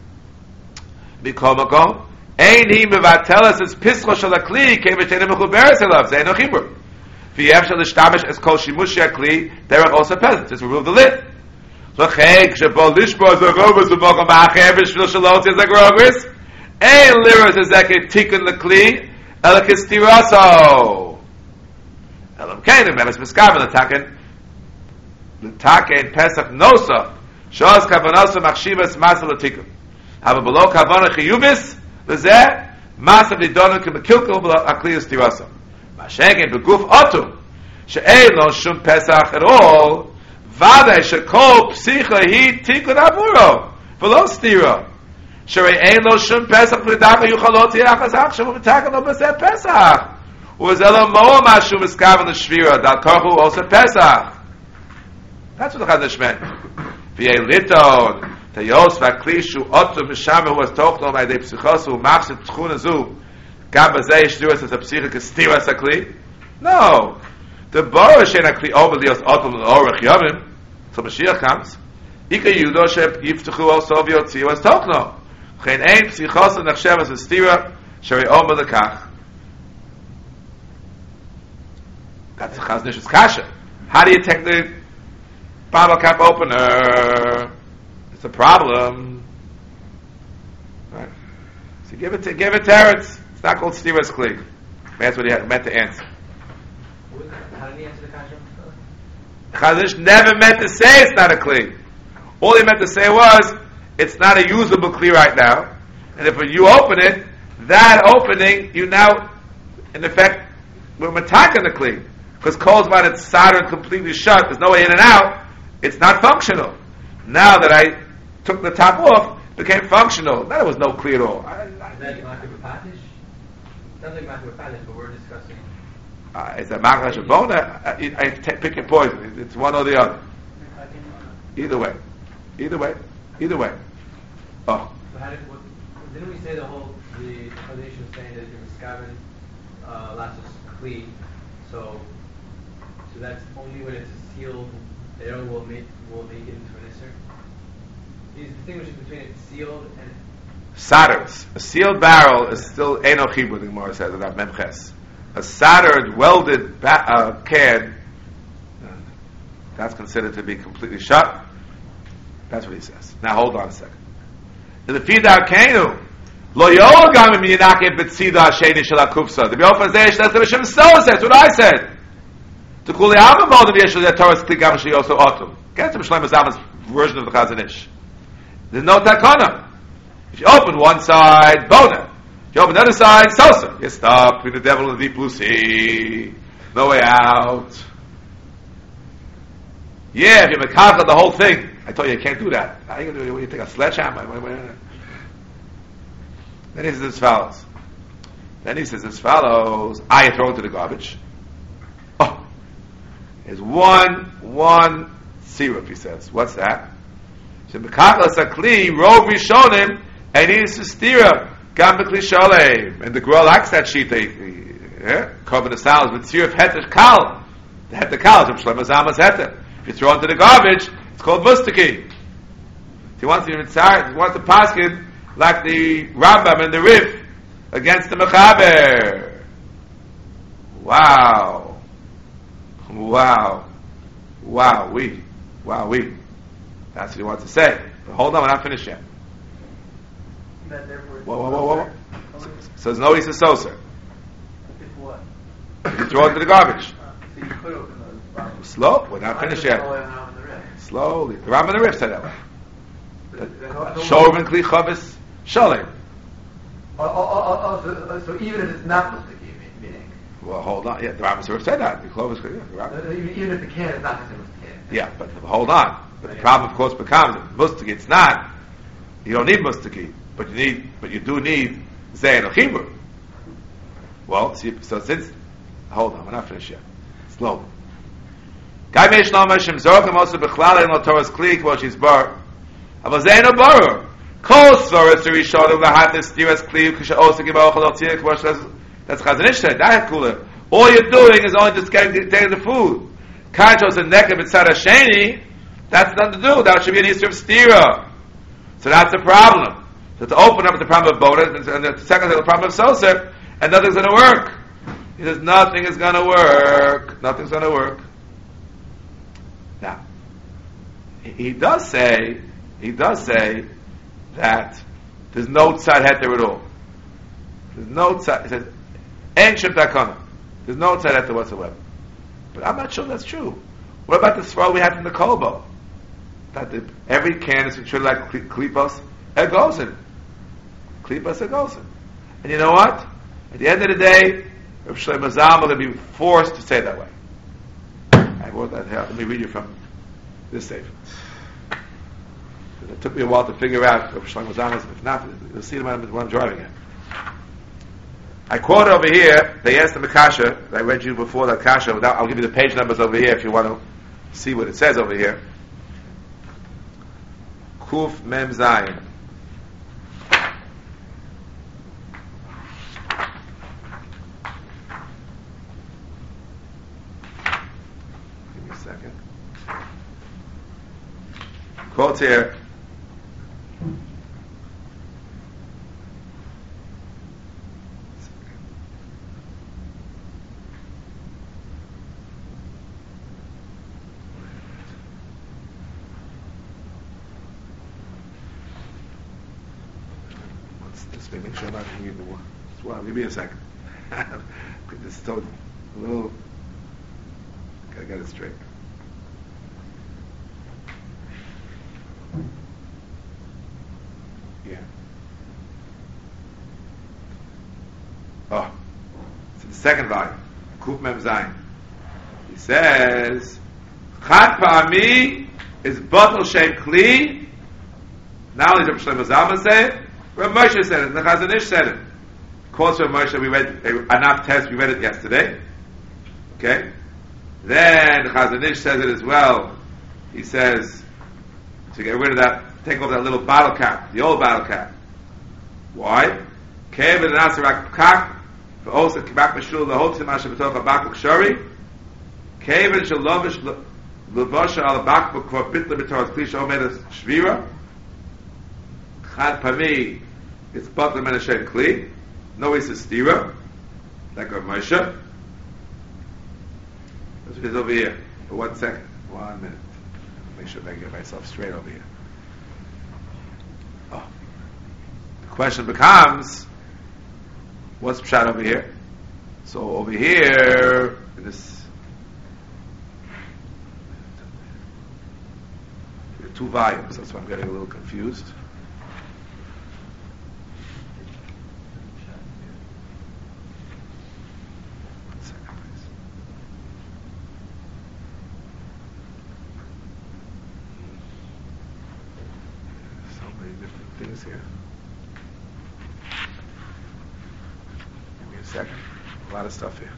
Mikomako. Ein he mevatelas as Pischo Shal HaKli, Kevetene Mechuberes Elav. Zeh no Chibur. V'yev shel l'shtamish es kol shimush yakli, derech also peasant. Just remove the lid. L'cheg shebol lishbo zagrovus v'mogam ha'acher v'shvil shalot zagrovus ein liras ezeket tikun l'kli elakis tiraso elam kein memes miskaven l'taken l'taken pesach nosa shos kavanosa machshivas masa l'tikun hava below kavana chiyuvis l'zeh masa v'donu k'mekilkel l'aklius tiraso Mashegen beguf otum she'ein lo shum pesach at all v'adai shekol psicha hi tikun avuro v'lo stira she'ein lo shum pesach v'daka yuchalot yachas achshav v'takan lo b'seh pesach u'v'zelo moa mashu miskaven l'shvira dal korchu also pesach. That's what the Chazon Ish meant. V'yei liton teyos v'aklishu otum mishame hu was tochlo ma'idei psichosu u'machshit tchuna zu Gam bazei shtuas as a psicha kestiras akli. No, the bara shein akli over lios otom l'orach yavim. So Mashiach comes. Ika yudo she yiftuchu also v'yotziu as tokno. Chen ein psichos nechshev as a stira sheri omer lekach. That's the Chazon Ish's kasha. How do you take the bottle cap opener? It's a problem. Right. So give it to give it teretz. It's not called Stiras Kli. That's what he had, meant to answer. How did he answer the kasha? Chazon Ish never meant to say it's not a Kli. All he meant to say was, it's not a usable Kli right now. And if you open it, that opening, you now, in effect, we're attacking the Kli. Because Kol's when it's soldered completely shut, there's no way in and out, it's not functional. Now that I took the top off, it became functional. Now there was no Kli at all. I, I, Is that Makar B'Patish? Sounds like Makar B'Patish, but we're discussing. Uh, it's a Machar Shabona. I, I t- pick your poison. It's one or the other. Either way. Either way. Either way. Oh. So how did, what, didn't we say the whole, the foundation was saying that you're Miskaven, uh, Lassos Kli, so, so that's only when it's a sealed barrel will make, will make it into an Isser? He's distinguishing between it sealed and Soldered. A sealed barrel is still Eino Chibur, the Gemara says, that Memches. A soldered, welded ba- uh, can, uh, that's considered to be completely shut. That's what he says. Now hold on a second. The Fida Kenu, Lo Yogam im Yinakev B'tzida Sheni Shel HaKufsa. The B'yofen Zeh Shel Hashem Stone says, what I said. To Kuli Alma Modim Yeshel Zeh Torah Skli Gam Shei Yoso Otum. Get to Mishloim Zalman's version of the Chazon Ish. There's no takana. If you open one side, bona. If you open the other side, sosa. You're stuck between the devil and the deep blue sea. No way out. Yeah, if you mekachah the whole thing, I told you you can't do that. How are you going to do it? You take a sledgehammer. Then he says as follows. Then he says as follows. I throw it to the garbage. Oh, there's one, one syrup, he says. What's that? So mekachah sakli, rov rishonim, and he needs to steer gam b'kli shalem. And the girl likes that sheet. They, yeah, cover the salads with syrup heter kal. The heter kal is from Shlomo Zalman's heter. If you throw it into the garbage, it's called mustaki. He wants to he wants to paskin like the Rambam and the Rif against the Mechaber. Wow. Wow. Wow. We. Wow. We. That's what he wants to say. But hold on, we're not finished yet. That therefore it's Whoa, whoa, whoa, whoa. So, So, so there's no Isa Soser. it's what? You throw it to the garbage. Uh, so you could open those bottles. Slow. We're not finished yet. Slowly. The Rambam and the Rif said that way. Shorvin Kli Chavis Shalem. Oh, oh, oh, oh, so, so even if it's not mustaki, meaning? Well, hold on. Yeah, the Rambam and the Rif said that. The Chavis, yeah, the Rambam. Uh, Even even if the can is not the same as the can. Yeah, but hold on. But the problem, of course, becomes mustaki. It's not. You don't need mustaki, but you need, but you do need zayin or chibur. Well, see, so since, hold on, we're not finished yet. Slow. Guy meish no meshim zorgam also bechlal in lotoras kli kvo she's bar. Aber zayin or bar. Kol svaras to rishon of the hatis stiras kli kusha also give out chalot tzir kvo she's. That's Chazon Ish said. That's cooler. All you're doing is only just getting taking the food. Kachos and nekah b'tzad hasheni. That's nothing to do. That should be an issue of stira. So that's the problem. So to open up the problem of bonus, and the second thing, the problem of soser, and nothing's going to work. He says nothing is going to work. Nothing's going to work. Now, he does say, he does say that there's no tzad heter at all. There's no tzad. He says, "En shem takana." There's no tzad heter whatsoever. But I'm not sure that's true. What about the svara we have from the kolbo? That the, every can is treated like klipos egosin. Klipos egosin. And you know what? At the end of the day, Rav Shlomo Zalman will be forced to say that way. I wrote that here. Let me read you from this sefer. It took me a while to figure out Rav Shlomo Zalman's. If not, you'll see what I'm, what I'm driving at. I quote over here. They asked the Kasha. I read you before that Kasha. I'll give you the page numbers over here if you want to see what it says over here. Kuf Mem Zayin. Give me a second. Quote here. Make sure I'm not reading the one. Well, give me a second. This is so a little. Gotta get it straight. Yeah. Oh, it's in the second volume. Kuf Mem Zayin. He says, "Chad Pa'ami is Batel Shem Kli." Now he's Rav Shlomo Zalman say. Rav Moshe said it, the Chazon Ish said it. Quotes Rav Moshe, we read Anaf test, we read it yesterday. Okay? Then the Chazon Ish says it as well. He says, to get rid of that, take off that little bottle cap, the old bottle cap. Why? Kev and Nasarak Kak, for also Kibak Meshul, the whole Timash of Betoch Abak Shari. Kev and Shalovish Levosha al Bakbuk for Bitla Betoch Klisha Omedas Shvira. Chad Pami, it's Batlam and Hashem Kli. No, it's a stira, like Rav Moshe. That's what it is over here. For one second, one minute. Make sure I can get myself straight over here. Oh. The question becomes, what's Pshat over here? So over here, in this, there are two volumes. That's why I'm getting a little confused. Things here. Give me a second. A lot of stuff here.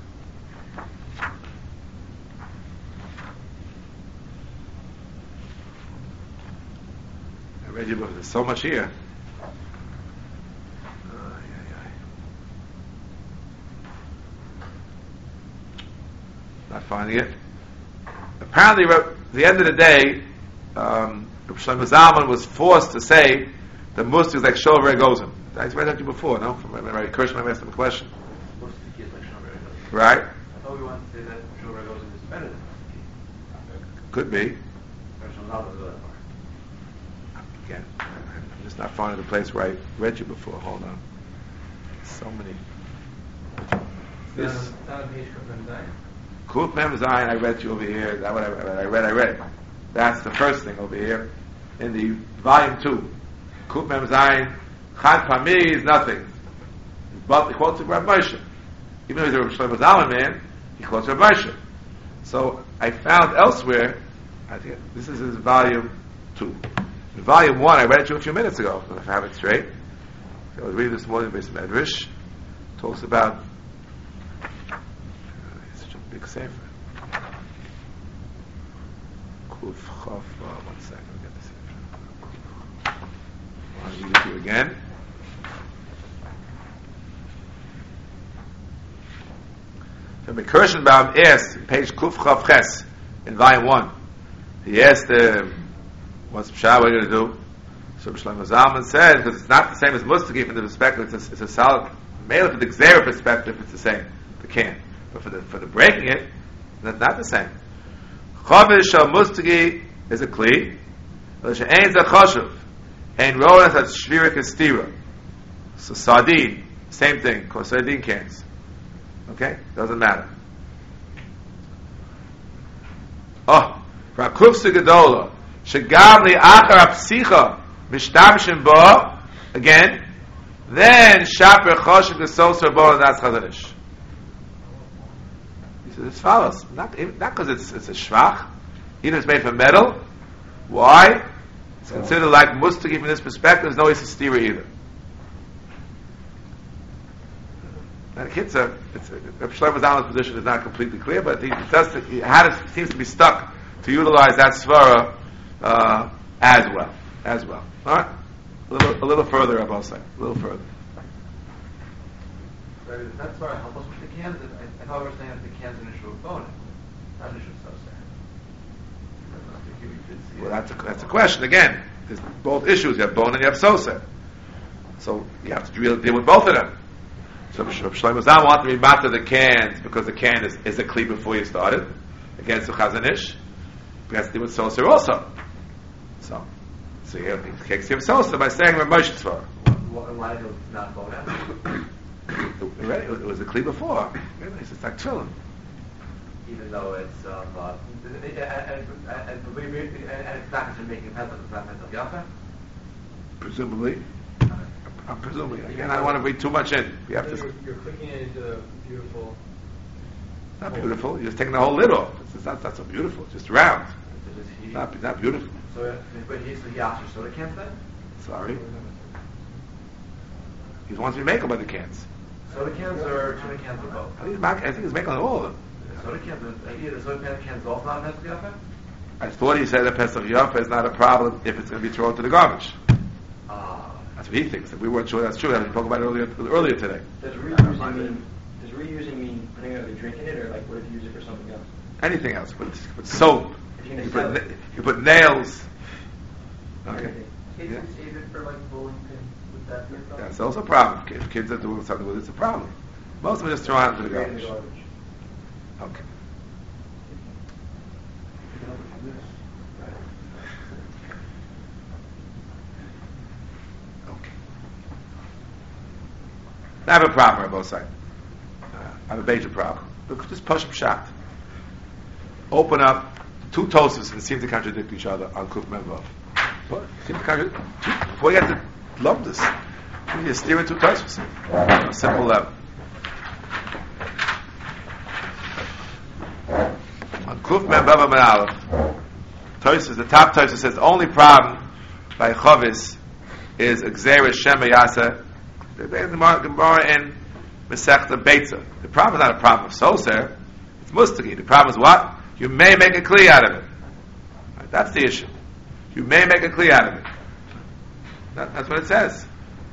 I read you, but there's so much here. Uh, yeah, yeah. Not finding it. Apparently, at the end of the day, um, Shlomo Zalman was forced to say the Musti is like Shover Egozim. I read that to you before, no? From Rabbi Kirshman, I asked him a question. Right? thought we wanted to say that Shul Regos is better than Mustaki. Could be. Shul Zal doesn't go that far. Again, I'm just not finding the place where I read you before. Hold on. So many. This It's not on page nine. Kuf Mem Zayin, I read you over here. That what I read. I read. I read. That's the first thing over here in the volume two. Kuf Mem Zayin, Chad Pami is nothing. But he quotes Rabbi Moshe. Even though he's a Rabbi Shlomo Zalman man, he quotes Rabbi Moshe. So I found elsewhere. I think this is his volume two. In volume one, I read it to you a few minutes ago. If I have it straight, I was reading this morning. Beis Medrash talks about. Such a big sefer. Kuf Chaf. One second, I'll get this. I'll read it to you again. So Kirschenbaum asked, page Kuf Chaf Ches, in volume one. He asked, uh, what's Pshah, what are you going to do? So Shlomo Zalman said, because it's not the same as Mustaki from the perspective, it's a, it's a solid, male from the Xera perspective, it's the same, the can. But for the, for the breaking it, that's not the same. Chavish Shal Mustaki is a Kli, but She'ein Zeh Choshev, Ein Rowan Zeh Shvirik Estira. So Sardine, same thing, because Sardine cans. Okay? Doesn't matter. Oh, Rakufsa Gedola. Shagam li achar apsicha mishtamshim bo. Again. Then shaper choshev gesosar bo, and that's chazanish. He says, as follows. Not not because it's, it's a shvach. Even if it's made from metal. Why? It's considered like mustaki from this perspective. There's no isistira either. And Kitzer, it's Shlomo Zalman's position is not completely clear, but he does. He had it, seems to be stuck to utilize that svara uh, as well, as well. All right, a little, a little further, I will say, a little further. Right, does that sort of help us with the cans? I, I thought we were saying that the cans initial bone, not initial sosa. Well, that's a, that's a question again. There's both issues. You have bone and you have sosa, so you have to deal, deal with both of them. So Shlomo Zalman wanted to be matter the cans because the can is, is a kli before you started against the chazanish. He has to deal with sosa also. So, so he takes him sosa by saying Moshe Tzvar. Why is it not bone out? It, it was a kli before. It's just like tefillin. Even though it's um, uh, and it's not considered making a pesach, it's not pesach yafa. Presumably. I'm presuming. Again, I don't want to read too much in. You have to. You're, you're clicking it into a beautiful. It's not beautiful. You're just taking the whole lid off. It's not, not so beautiful. It's just round. He, Not, not beautiful. so, but he, so he asked for soda cans then? Sorry. He wants me to make them by the cans. Soda cans or tuna cans or both? I think he's, making, I think he's making all of them. Soda cans, are either soda cans also not pesach yafa? I thought he said that Pesach Yafa is not a problem if it's going to be thrown to the garbage. Ah. That's what he thinks. If we weren't sure that's true, we spoke about it earlier, earlier today. Does reusing mean, does reusing mean putting it, are they drinking it, or like what if you use it for something else? Anything else. Put, put soap. If you're You gonna put, sell na- it. you put nails. Okay. Anything. Kids Yeah. who save it for like bowling pins, would that be a problem? That's also a problem. If kids are doing something with it, it's a problem. Most of them just throw it into the Straight in garbage. Okay. Okay. I have a problem on both sides. Uh, I have a major problem. Look, just push them shot. Open up two toasters and seem to contradict each other on Kuf Memvav. But seem to contradict. Before you have to love this, you need to steer in two toasters on a simple level. On Kuf Memvav and Aleph, Tosis, the top Tosis says the only problem by Chavis is Xeris Shema Yasa. The Gemara in Masechta Beitza. The problem is not a problem of Soser, it's Mustaki. The problem is what? You may make a Kli out of it. Right, that's the issue. You may make a Kli out of it. That, that's what it says.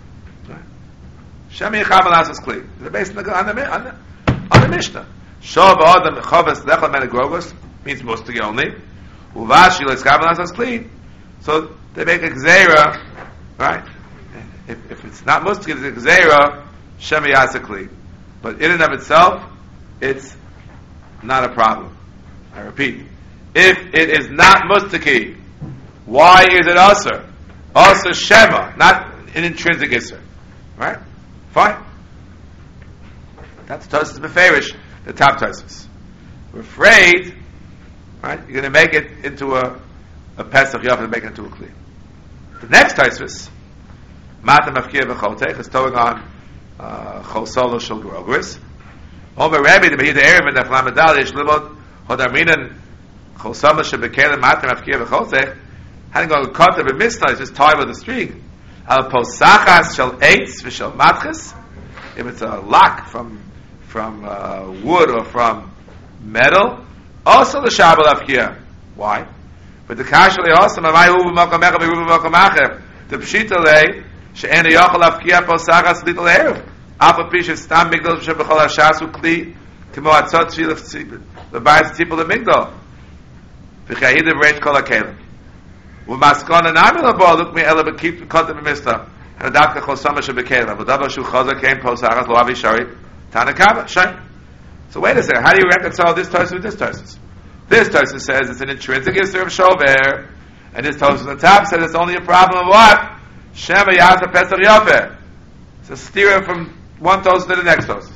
Shema Yechav Elasas Kli. It's based on the, on the, on the, on the Mishnah. Shov Adam Chavis Lechel Menegrogos means Mustaki only. Uvashi Leskav Elasas Kli. So they make a Gzeira, right? If, if it's not Mustaki, it's a Gzeira, Shema Yasa Kli. But in and of itself, it's not a problem. I repeat, if it is not mustaki, why is it aser? Aser shema, not an intrinsic isser. Right? Fine. That's Tosfos Beferish, the top Tosfos. We're afraid, right? You're going to make it into a, a Pesach, you have to make it into a Kli. The next Tosfos, Mata Mafkir B'Choltech, is towing on Chol Solo Shel Grogris. Omer Rebbe, the Behid Erev, and the Flamadal, Yesh Limod, Hodaminan, Chol Solo Shel Bekelim, Mata Mafkir B'Choltech, having gone to cut the B'Mishnah, is just tied with a string. Al Posachas Shel Eitz V'Shel Matches, if it's a lock from from uh, wood or from metal, also the Shabbat Afkir. Why? But the Kashal also Mamai Uvu Makom Echav Uvu Makom Acher. The Pshita lay she'en yochel Afkir Posachas Little Erev. Alpha Pish Stam Migdal Shebechol Hashasu Kli Kimo Atzot Tfil the Bayis Tipul the Migdal. V'chayidim Reish Kol HaKelim. U'maskon Anami Labo Look Me Ela B'Kip Kotem B'Mista and Adavka Chol Sama Shebekelim. V'Dava Shu Chazar Kein Posachas Lo Avi Shari Tanakava Shain. So wait a second, how do you reconcile this Tosfos with this Tosfos? This Tosfos says it's an intrinsic issue of Shover, and this Tosfos on the top says it's only a problem of what? Shema Yasa Pesach Yofer. It's a steer from one Tosfos to the next Tosfos.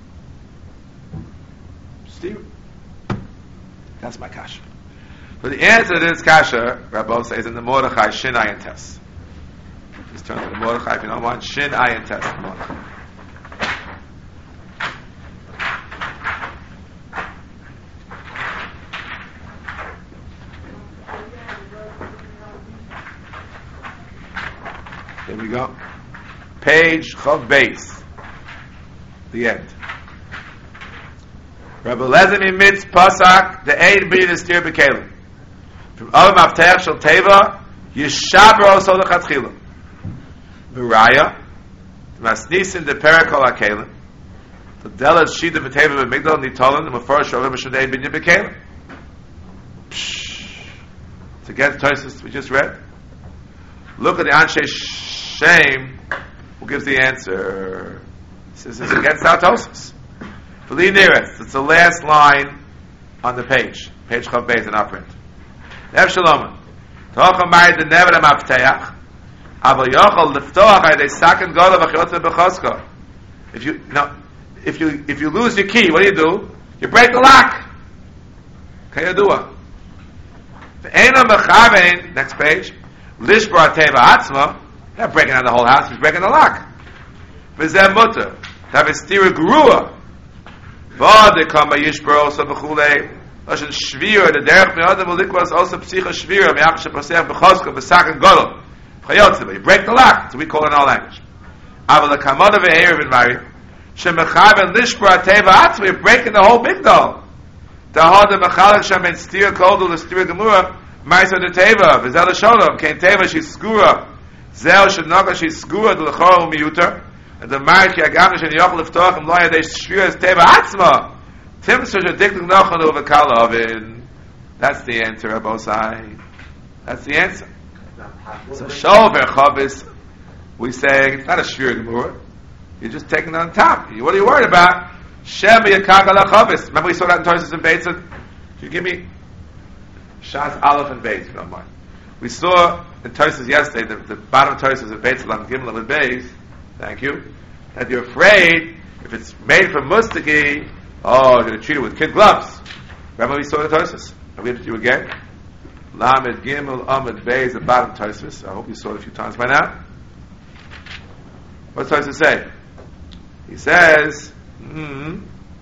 Steer. That's my kasha. But the answer to this kasha, Rabbi says in the Mordechai Shin Ayin Tes. Just turn to the Mordechai if you don't want Shin Ayin Tes. Mordechai. There we go. Page Chav Beis. The end. Rabbi Lezer Mitz Pasak the Eid B'Yin Estir B'Kelim. From Av Mafteach Shel Teva Yishaber Also L'Chatchila. V'Raya Masnisin De Perek Kol HaKelim. The Delat Shida V'Teva V'Migdal Nitolan The Meforish Shavim B'Shem Eid B'Yin B'Kelim. It's against Tosfos we just read. Look at the Anshe Shem, who gives the answer. He says it's against our Tosfos. V'li Niris, it's the last line on the page. Page Chav Beis in our print. Nev Shalom. Tocham married the Never Mafteach. Aval Yochel Liftoach Ayde Sakin Gola V'Chilotze B'Chosko. If you no, if you if you lose your key, what do you do? You break the lock. Kayadua. V'Eino Mechavein. Next page. Lishbar Teva Atzma. Not breaking down the whole house. He's breaking the lock. V'Zeh Mutter. To have a stira Gerua. V'Ade Kama Yishbar also B'Chulei. Lashon Shvira. The Derech Me'adam Ulikwas also Psicha Shvira. Me'ach Shepasech B'Chosko V'Sakin Godel. V'Chayotzeba. You break the lock. So we call it in our language. Aval Kamada V'Erev in Mari. Shemechaven Lishbar Teva Atzma. You're breaking the whole big doll. Tahada Mechalach Shem and Stira Kodel. The Stira Gemura. Ma'isa de Teva, v'zel Shalom, kein Teva she's skura, zel shenoga she's skura de l'chor u'miyuter, and the Marki agam shen yochel liftoch im lo yadei shvira Teva atzma, tim such a diklik nochon uvekala ovin. That's the answer, Abosai. That's the answer. So Shover Chavis, we say it's not a shvira gemura. You're just taking it on top. What are you worried about? Shem yakakala Chavis. Remember we saw that in Tosfos and Beis. Can you give me Shas Aleph and Beis, if you don't mind. We saw in Tosfos yesterday, the, the bottom of Tosfos of Beis, Lam Gimel and Beis, thank you, that you're afraid, if it's made from mustaki, oh, you're going to treat it with kid gloves. Remember we saw the Tosfos? I'll read it to you again. Lamed Gimel, Amid Beis, the bottom of Tosfos. I hope you saw it a few times by now. What's Tosfos say? He says, hmm,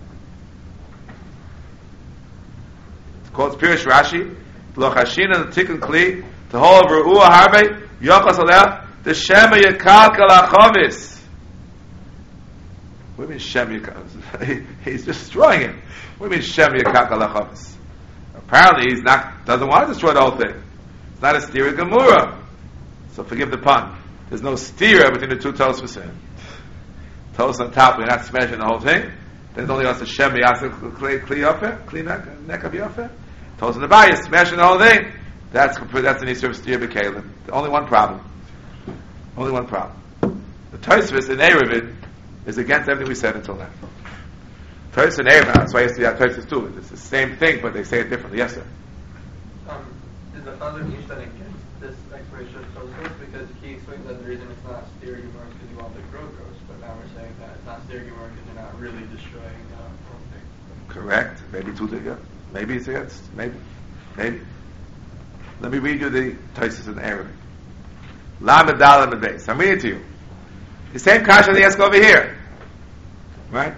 it's called Pirish Rashi, Lochashina the Tikkun Kli, the whole of Ru'ua Harbe, Yochas Aleh, the Shema Yekalkal Achovis. What do you mean Shem Yekalkal? He's destroying it. What do you mean Shem Yekalkal Achovis? Apparently he's not, doesn't want to destroy the whole thing. It's not a stira Gemura. So forgive the pun. There's no stira between the two Tosfos. Tosfos on top, we're not smashing the whole thing. There's only us a Shem Yasek Kli Yofer, Kli Nekav Yofer. Tosfos in the bias, smashing the whole thing. That's that's an issue of Stira B'Kelim. Only one problem. Only one problem. The Tosfos in Erevin is against everything we said until now. Toys and Erev, that's why I used to have Toys too. It's the same thing, but they say it differently. Yes, sir. Um, did the Chazon Ish then against this explanation of Tosfos? Because he explains that the reason it's not Stira Gemara is because you want the grow gross, but now we're saying that it's not Stira Gemara because you're not really destroying uh, one thing. Correct. Maybe two together. Maybe it's against. Maybe. Maybe. Let me read you the Toys in Erev. Lamed Dalet and Beis. I'm reading to you. The same kasha they ask over here. Right?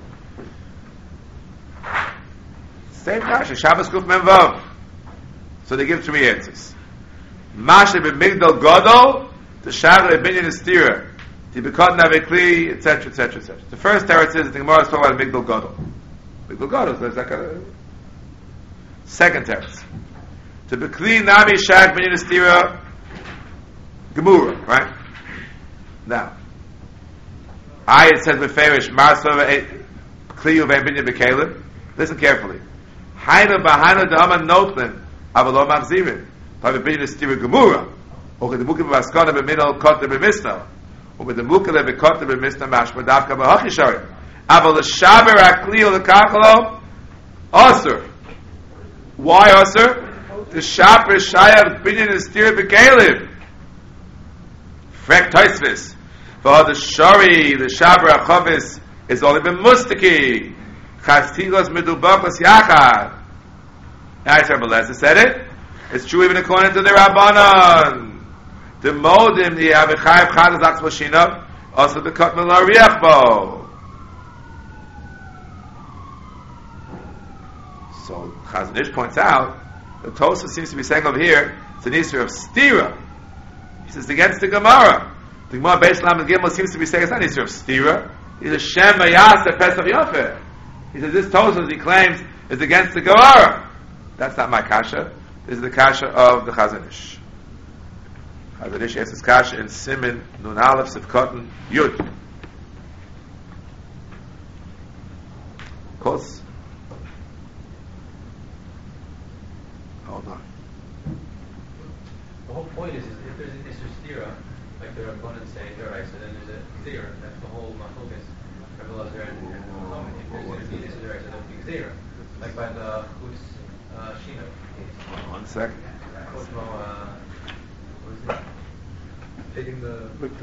Same kasha. Shabbos Kuf Mem Vav. So they give three answers. Mashe b'migdal Gadol, the Shagra Binyan Estira, Tibikot Navekli, et cetera, et cetera, et cetera. The first teretz is that the Gemara is talking about Migdal Gadol. Migdal Gadol, so it's like a second teretz. Tibikli Nami Shag Binyan Estira, Gemura, right? Now, I it says Meferish, Marsova Kliyu Binyan B'Kaleb. Listen carefully. Haina Bahana Dama Notlin, Avalom Machzirin. By the Binyan Estira Gemura. Or the Mukha Baskana B'Minol Kotne B'Misna. Or with the Mukha B'Kotne B'Misna Mashma Davka B'Hachishari. Aval Shaber Akliyu L'Kachalo Osir. Why Osir? The Shaper Shayab Binyan Estira B'Kaleb. Frek Toisvis. For the Shari, the Shaber Achavis, is only been Mustaki. Chastigos Midubakos Yachad. I said it. It's true even according to the Rabbanon. The Modim, the Avichayv Chadas Laks Moshinov, also the Kotman Lariachbo. So Chazon Ish points out, the Tosfos seems to be saying over here, it's an issue of Stira. He says against the Gemara. The Gemara Beis Lamed Gimel seems to be saying it's not an issue of Stira. He's a Shem Mayaseh Pesach Yofer. He says this Tosfos he claims is against the Gemara. That's not my kasha. This is the kasha of the Chazon Ish. Chazon Ish asks his kasha in Simin Nun Aleph Sivkotten Yud. Of course. Hold on. The whole point is, is if there's an Isser Stira, like the Rabbanan say, alright, so then there's a Gzeira. That's the whole Machlokas. Rabbi Lazar and Chacham. If there's going to be an Isser, alright, so there'll be Gzeira. Like by the Chutz uh, Shino. One second. Cosmo, uh, what is it? Taking the.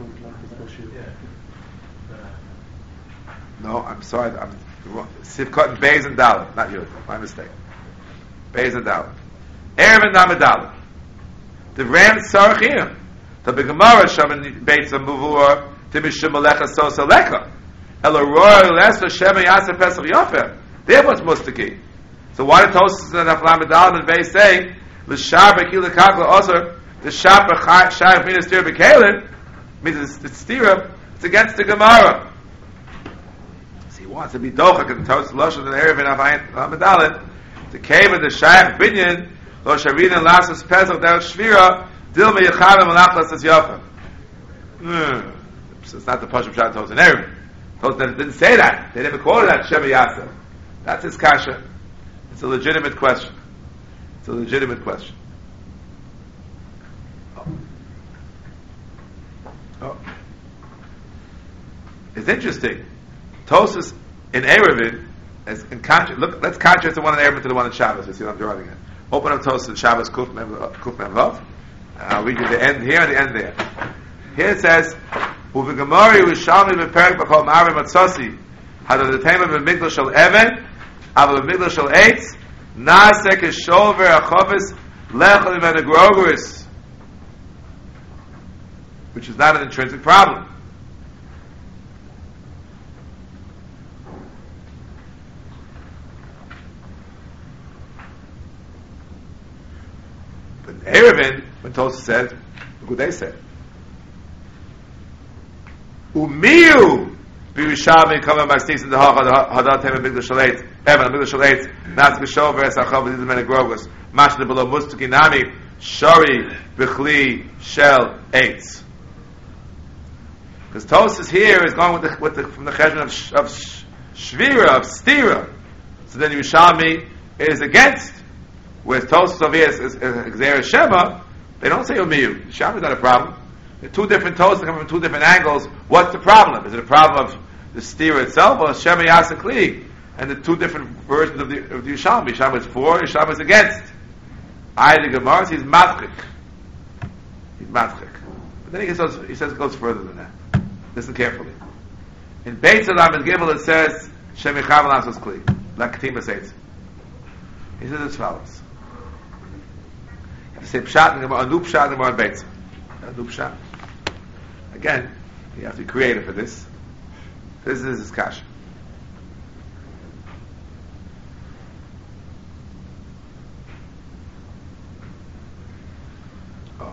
Yeah. Uh, No, I'm sorry. I'm wrong. Sivkot and Beis and Dalet, not Yud. My mistake. Beis and Dalet. Erev and Namadal. The Ram Sarachim. The Begemara Shaman Beis and Muvur. Timishim Alecha Sos Alecha. Eloror Lester Shema Yasser Pesach Yofer. There was Mustaki. So why did Tosfos and Aflamadal and Beis say L'Shaber Kila Kakla Osir the Shaber Shayach Minas Stira B'Kaleb means it's, it's Stira. It's against the Gemara. So he wants to be Dochak and Tosfos Lashon and Erev and Aflamadal. The cave of the Shayach Binyan Lo Sharin and Lassos Pesach Derech Shvira Dil Me Yechavim Alachlas As Yofer. So it's not the Pashup Shad Tosfos and Erev. Tosfos didn't say that. They never quoted that Shema Yasser. That's his kasha. It's a legitimate question. It's a legitimate question. Oh. Oh. It's interesting. Tosfos in Erevin, as in contrast, look, let's contrast the one in Erevin to the one in Shabbos. You see what I'm drawing it. Open up Tosfos in Shabbos, Kuf Mem Vav. I'll read you the end here and the end there. Here it says, Uvigamori Ushalmi Beperik B'chol Ma'arim Matzasi Hadad L'Tema B'Migdal Shel Even Aval B'Migdal Shel Eitz Nasek is Shover Achovis Lechel Imen Agroguris, which is not an intrinsic problem. But Erevin, when Tosfos said, look what they said. Umiu Birishami Kama Mastis in the Hadat Tema Bigdal Shel Eitz Evan Bigdal Shel Eitz Nasek Shover Achav V'Did Imen Agroguris Mashne Below Mustaki Nami Shari B'Chli Shel Eitz. Because Tosfos here is going with the, with the from the cheshbon of, sh, of sh, Shvira, of Stira. So then Yerushalmi is against. Whereas Tosfos over here is, is, is Gzeira Shema, they don't say Umiyu. Yerushalmi is not a problem. They're two different Tosfos coming from two different angles. What's the problem? Is it a problem of the Stira itself or Shema Yasa Kli? and the two different versions of the of the Yishalmi. Yishalmi is for, Yishalmi is against. I the Gemara, he's madchik. He's madchik. But then he says he says it goes further than that. Listen carefully. In Beit Salam and Gimel it says Shem Yechav Lasos Kli, like Ketima says. He says as follows. You have to say Pshat and Gemara, a new Pshat and Gemara in Beit. A new Pshat. Again, you have to be creative for this. This is his kasha. Oh.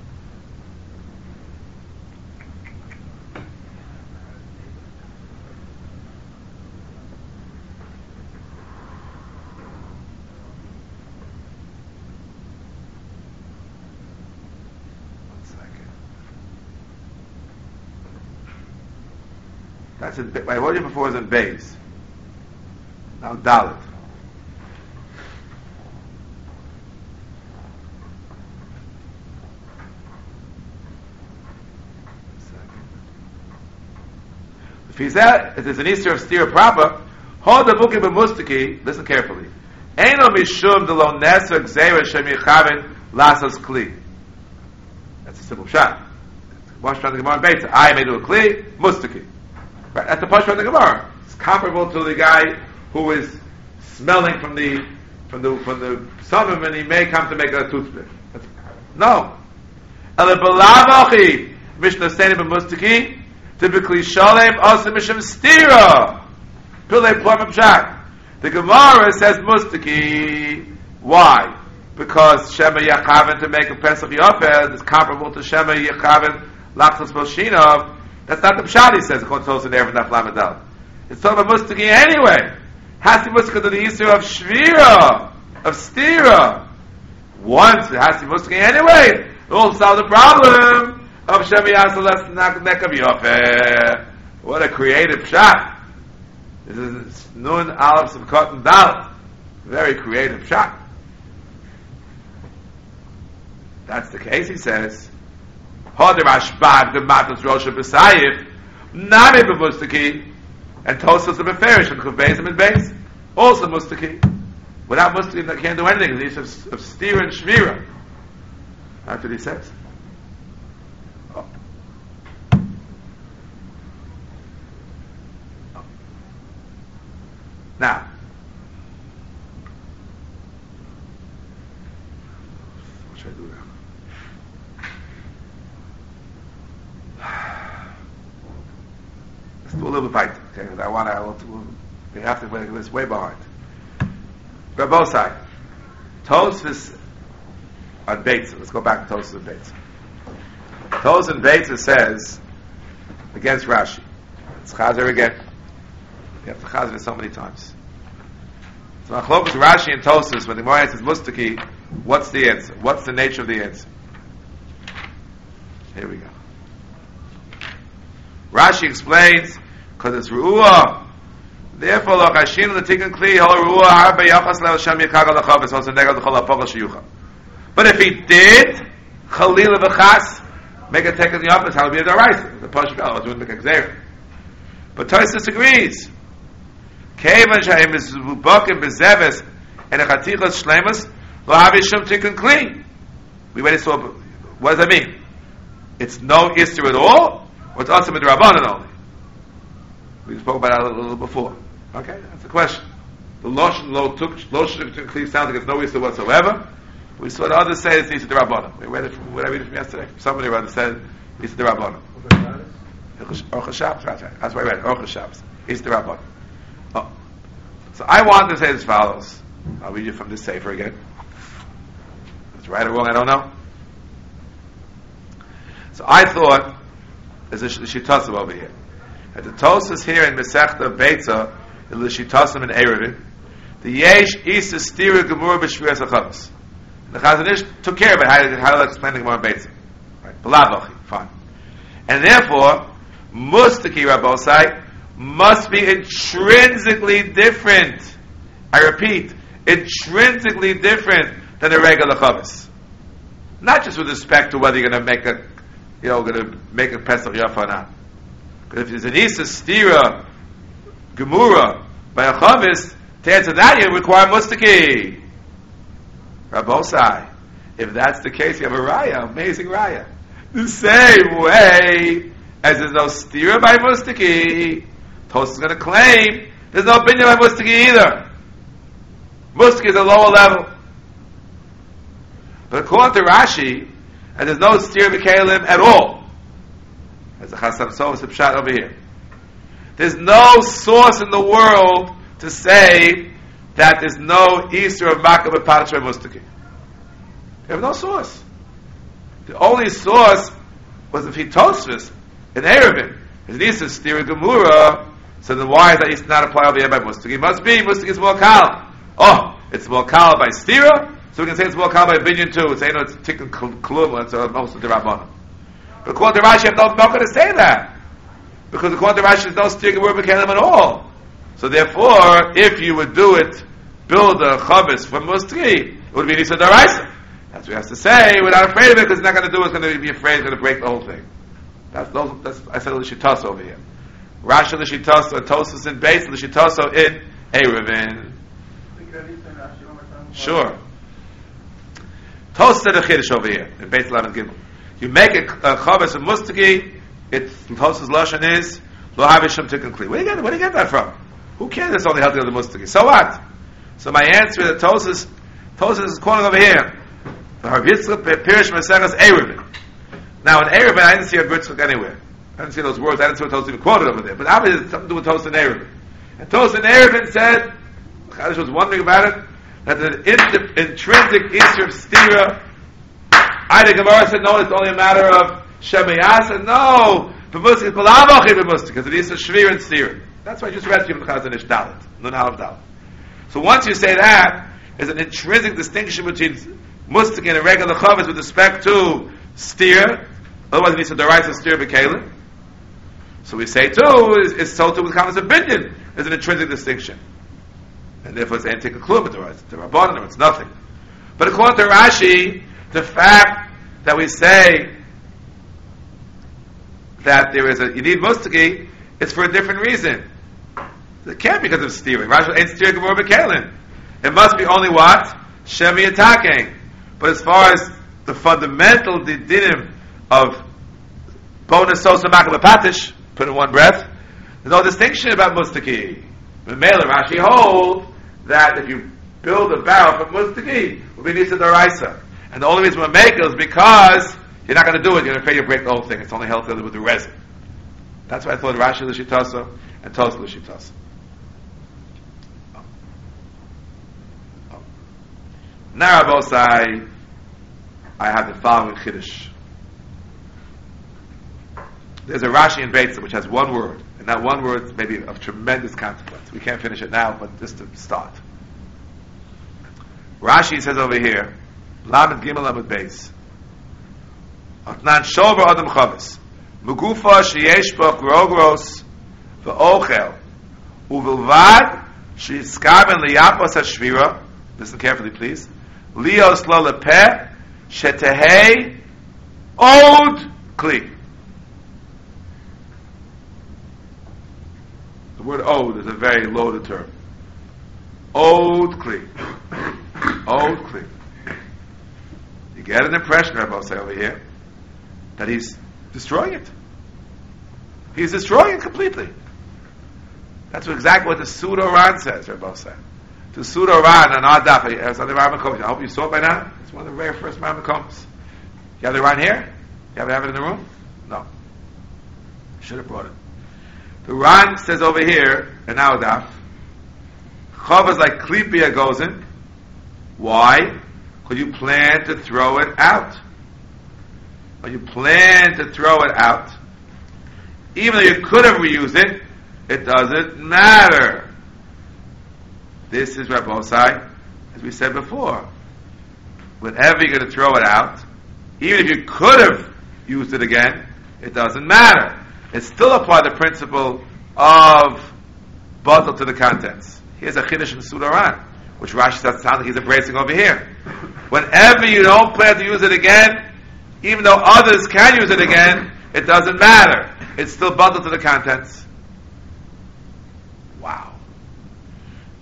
That's in, my volume before was in Bays. Now Dalit. If he's that, if there's an Easter of steer proper, hold the book in Mustaki, listen carefully. Eino mishum de lo neser gzeira shem yichavin lasas kli. That's a simple shot. Wash down the Gemara in Beitza. I made a kli, Mustaki. Right, that's the pashut of the Gemara. It's comparable to the guy who is smelling from the from the from the summum, and he may come to make a toothpick. That's, no. Ele belavachi mishnah seinim b'mustaki typically shalem also mishum stira pilei plum pshat. The Gemara says mustaki. Why? Because shema yachavin to make a pesach yofed is comparable to shema yachavin lachos boshinov. That's not the pshat, he says, according to Tosa there from Daf Lamed. It's talking about mustaki anyway. Has to be mustaki to the issue of shvira, of stira. Once it has to be mustaki anyway, it will solve the problem of shemi yasalas nekav yofeh. What a creative pshat. This is nun aleph simkot and dal. Very creative pshat. That's the case, he says. Hoder Ashbag the Matos Rosh B'Sayif, not even Mustaki, and Tosas of Beferish and Chuvbezim and Beis, also Mustaki. Without Mustaki, they can't do anything. It's of, of Steer and Shvira. That's what he says. Oh. Oh. Now, what should I do now? Let's do a little bit fight, okay? Because I want to, I want to, we have to make this way behind. Rabosai, Tosfos on Beitza. Let's go back to Tosfos and Beitza. Tosfos and Beitza says against Rashi. It's Chazer again. You have to Chazer it so many times. So Machlokes Rashi and Tosfos, when the Gemara says Mustaki, what's the answer? What's the nature of the answer? Here we go. Rashi explains, because it's Ru'ah. Therefore, lo chashin l'tikkun kli hol Ru'ah har b'yachas le'el shem yikagal l'chav es hosen negel l'chol ha'pogel sheyuchal. But if he did, chalila v'chas, make a tikkun yachas, how would be a daraisa? The Pasuk God was doing the k'gzeir. But Tosfos disagrees. Kevan shayim is vubakim b'zeves and a chatichas shleimus lo havi shum tikkun kli. We went and saw, what does that mean? It's no Easter at all? Or it's also midrabanan only? We spoke about that a little, little before. Okay, that's the question. The lotion lo took lotion to cleave sounds like it's no Easter whatsoever. We saw the others say it's Easter derabanan. We read it from where I read it from yesterday. Somebody rather said Easter derabanan. Orchos Shabbos. That's right. That's why I read it. Orchos Shabbos. Easter derabanan. Oh, so I want to say as follows. I'll read you from this sefer again. It's right or wrong, I don't know. So I thought there's a shitasim over here. At the Tosfos here in Masechta Beitza, in the shitasim in Eruvin, the yesh isa stira gemura b'shviras hachavos. The Chazon Ish took care of it. How to, how to explain the Gemara in Beitza? Right, Balavachi, fine. And therefore, mustaki Rabosai must be intrinsically different. I repeat, intrinsically different than a regular chavos. Not just with respect to whether you're going to make a you know, going to make a Pesach Yafa or not. But if there's an Isa Stira Gemura By a chavis, to answer that, you require mustaki. Rabbosai. If that's the case, you have a raya, amazing raya. The same way as there's no stira by mustaki, Tosfos is going to claim there's no binyan by mustaki either. Mustaki is a lower level. But according to Rashi, and there's no stira b'kelim at all. There's a chasam sof pshat over here. There's no source in the world to say that there's no Easter of Makkah b'parcha mustaki. You have no source. The only source was the Tosfos in Erevin. His niece is Stira Gemura, so then why is that Easter not apply over here by Mustaki? It must be, Mustaki is more kal. Oh, it's more kal by Stira, so we can say it's more kal by Binyan too. It's, you know, it's Tikkun Klum, it's most of the Rabbanim. But according to Rashi, I'm not, not going to say that. Because according to Rashi, there's no Stira Gemura B'Kelim at all. So therefore, if you would do it, build a Chavis from Mustaki, it would be Nisa Daraisa. That's what he has to say. We're not afraid of it because he's not going to do it. He's going to be afraid. He's going to break the whole thing. That's those. That's I said l'shitaso over here. Rashi l'shitaso, Tosfos in base l'shitaso in Erevin. Sure. Tosfos said a chiddush over here in base Lamed Gimel. You make a, a chavis of mustaki. It's Tosfos lashon is lo havisham tikkun kli. Where do you get? Where do you get that from? Who cares? It's only healthy of the mustaki. So what? So my answer is that Tosfos Tosfos is quoting over here. Now in Erevin, I didn't see a Britzvuk anywhere. I didn't see those words. I didn't see what Tosfos even quoted over there. But obviously, it's something to do with Tosfos in Erevin. And Tosfos in Erevin said, Chadash was wondering about it, that the in- intrinsic issue of stira. I the Gemara said no, it's only a matter of Shemiyah. Said no, b'mustik is b'lavachim b'mustik because it is a shvir and stira. That's why I just read to you from the Chazon Ish Dalet, Nun Halav Dalet. So once you say that, there's an intrinsic distinction between Mustaki and a regular chavis with respect to steer. Otherwise, it needs to derive to steer b'kelim. So we say too is, is so too with chavis of binyan. There's an intrinsic distinction, and therefore it's antik klum. It's the rabbanon. It's nothing. But according to Rashi, the fact that we say that there is a you need mustaki, it's for a different reason. It can't be because of steering. Rashi ain't steering gemur b'kelim. It must be only what shemi attacking. But as far as the fundamental dinim of bonus sosa makal patish, put in one breath, there's no distinction about mustaki. The Mela Rashi holds that if you build a barrel from mustaki, it will be nisa daraisa. And the only reason we make it is because you're not going to do it. You're afraid you'll break the whole thing. It's only healthy with the resin. That's why I thought Rashi l'shitaso and Tosfos l'shitaso. Now, Rabbosai, I have the following chiddush. There's a Rashi in Beitza which has one word, and that one word may be of tremendous consequence. We can't finish it now, but just to start. Rashi says over here, Lamed Gimel Lamed Beis, Atnan Shover Adam Chavis, Megufa Sheyesh Bo Grogros VeOchel Uvilvad Sheyiskaben Liyapos HaShvira. Listen carefully, please. Lios Lo Lepeh Shetehei Od Kli. The word Od is a very loaded term. Od Kli. Od Kli. You get an impression, Rabbi say over here, that he's destroying it. He's destroying it completely. That's exactly what the Pseudo Ran says, Rabbi say. To Pseudo Ran on our daf, it's on the Rambam Koms. I hope you saw it by now. It's one of the very first Rambam Koms. You have the Ran here? You have, have it in the room? No. Should have brought it. The Ran says over here in our daf, Chav is like Klipia goes in. Why? Because you plan to throw it out. When you plan to throw it out, even though you could have reused it, it doesn't matter. This is Rabbosai, as we said before. Whenever you're going to throw it out, even if you could have used it again, it doesn't matter. It still applies the principle of batal to the contents. Here's a chiddush in Sudaran, which Rashi says sounds like he's embracing over here. Whenever you don't plan to use it again, even though others can use it again, it doesn't matter. It's still batal to the contents. Wow.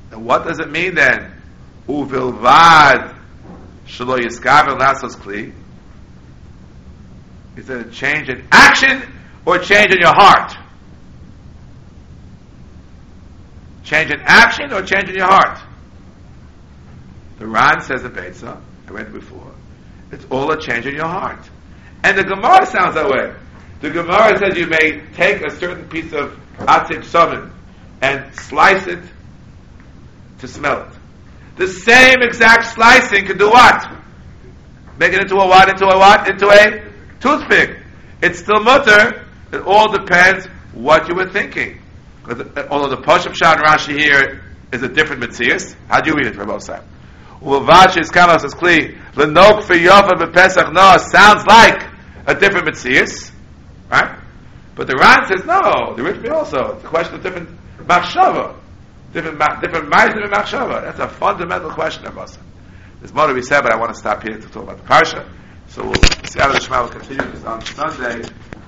And what does it mean then? Uvilvad shelo yiskaven lasos kli. Is it a change in action or a change in your heart? Change in action or change in your heart? The Ran says in Beitza, I read it before, it's all a change in your heart. And the Gemara sounds that way. The Gemara says you may take a certain piece of atik shaman and slice it to smell it. The same exact slicing can do what? Make it into a what? Into a what? Into a toothpick. It's still mutter. It all depends what you were thinking. Because although the Pashup Shad Rashi here is a different Metzias, how do you read it, Rabbi Osai? Uvavachis kanos is kli lenok for yofa bepesach no sounds like a different Metzias, right? But the Ran says no. The Ritmi also. It's a question of different machshava, different different ma'is, different machshava. That's a fundamental question of us. There's more to be said, but I want to stop here to talk about the parsha. So we'll see how the Shema will continue this on Sunday.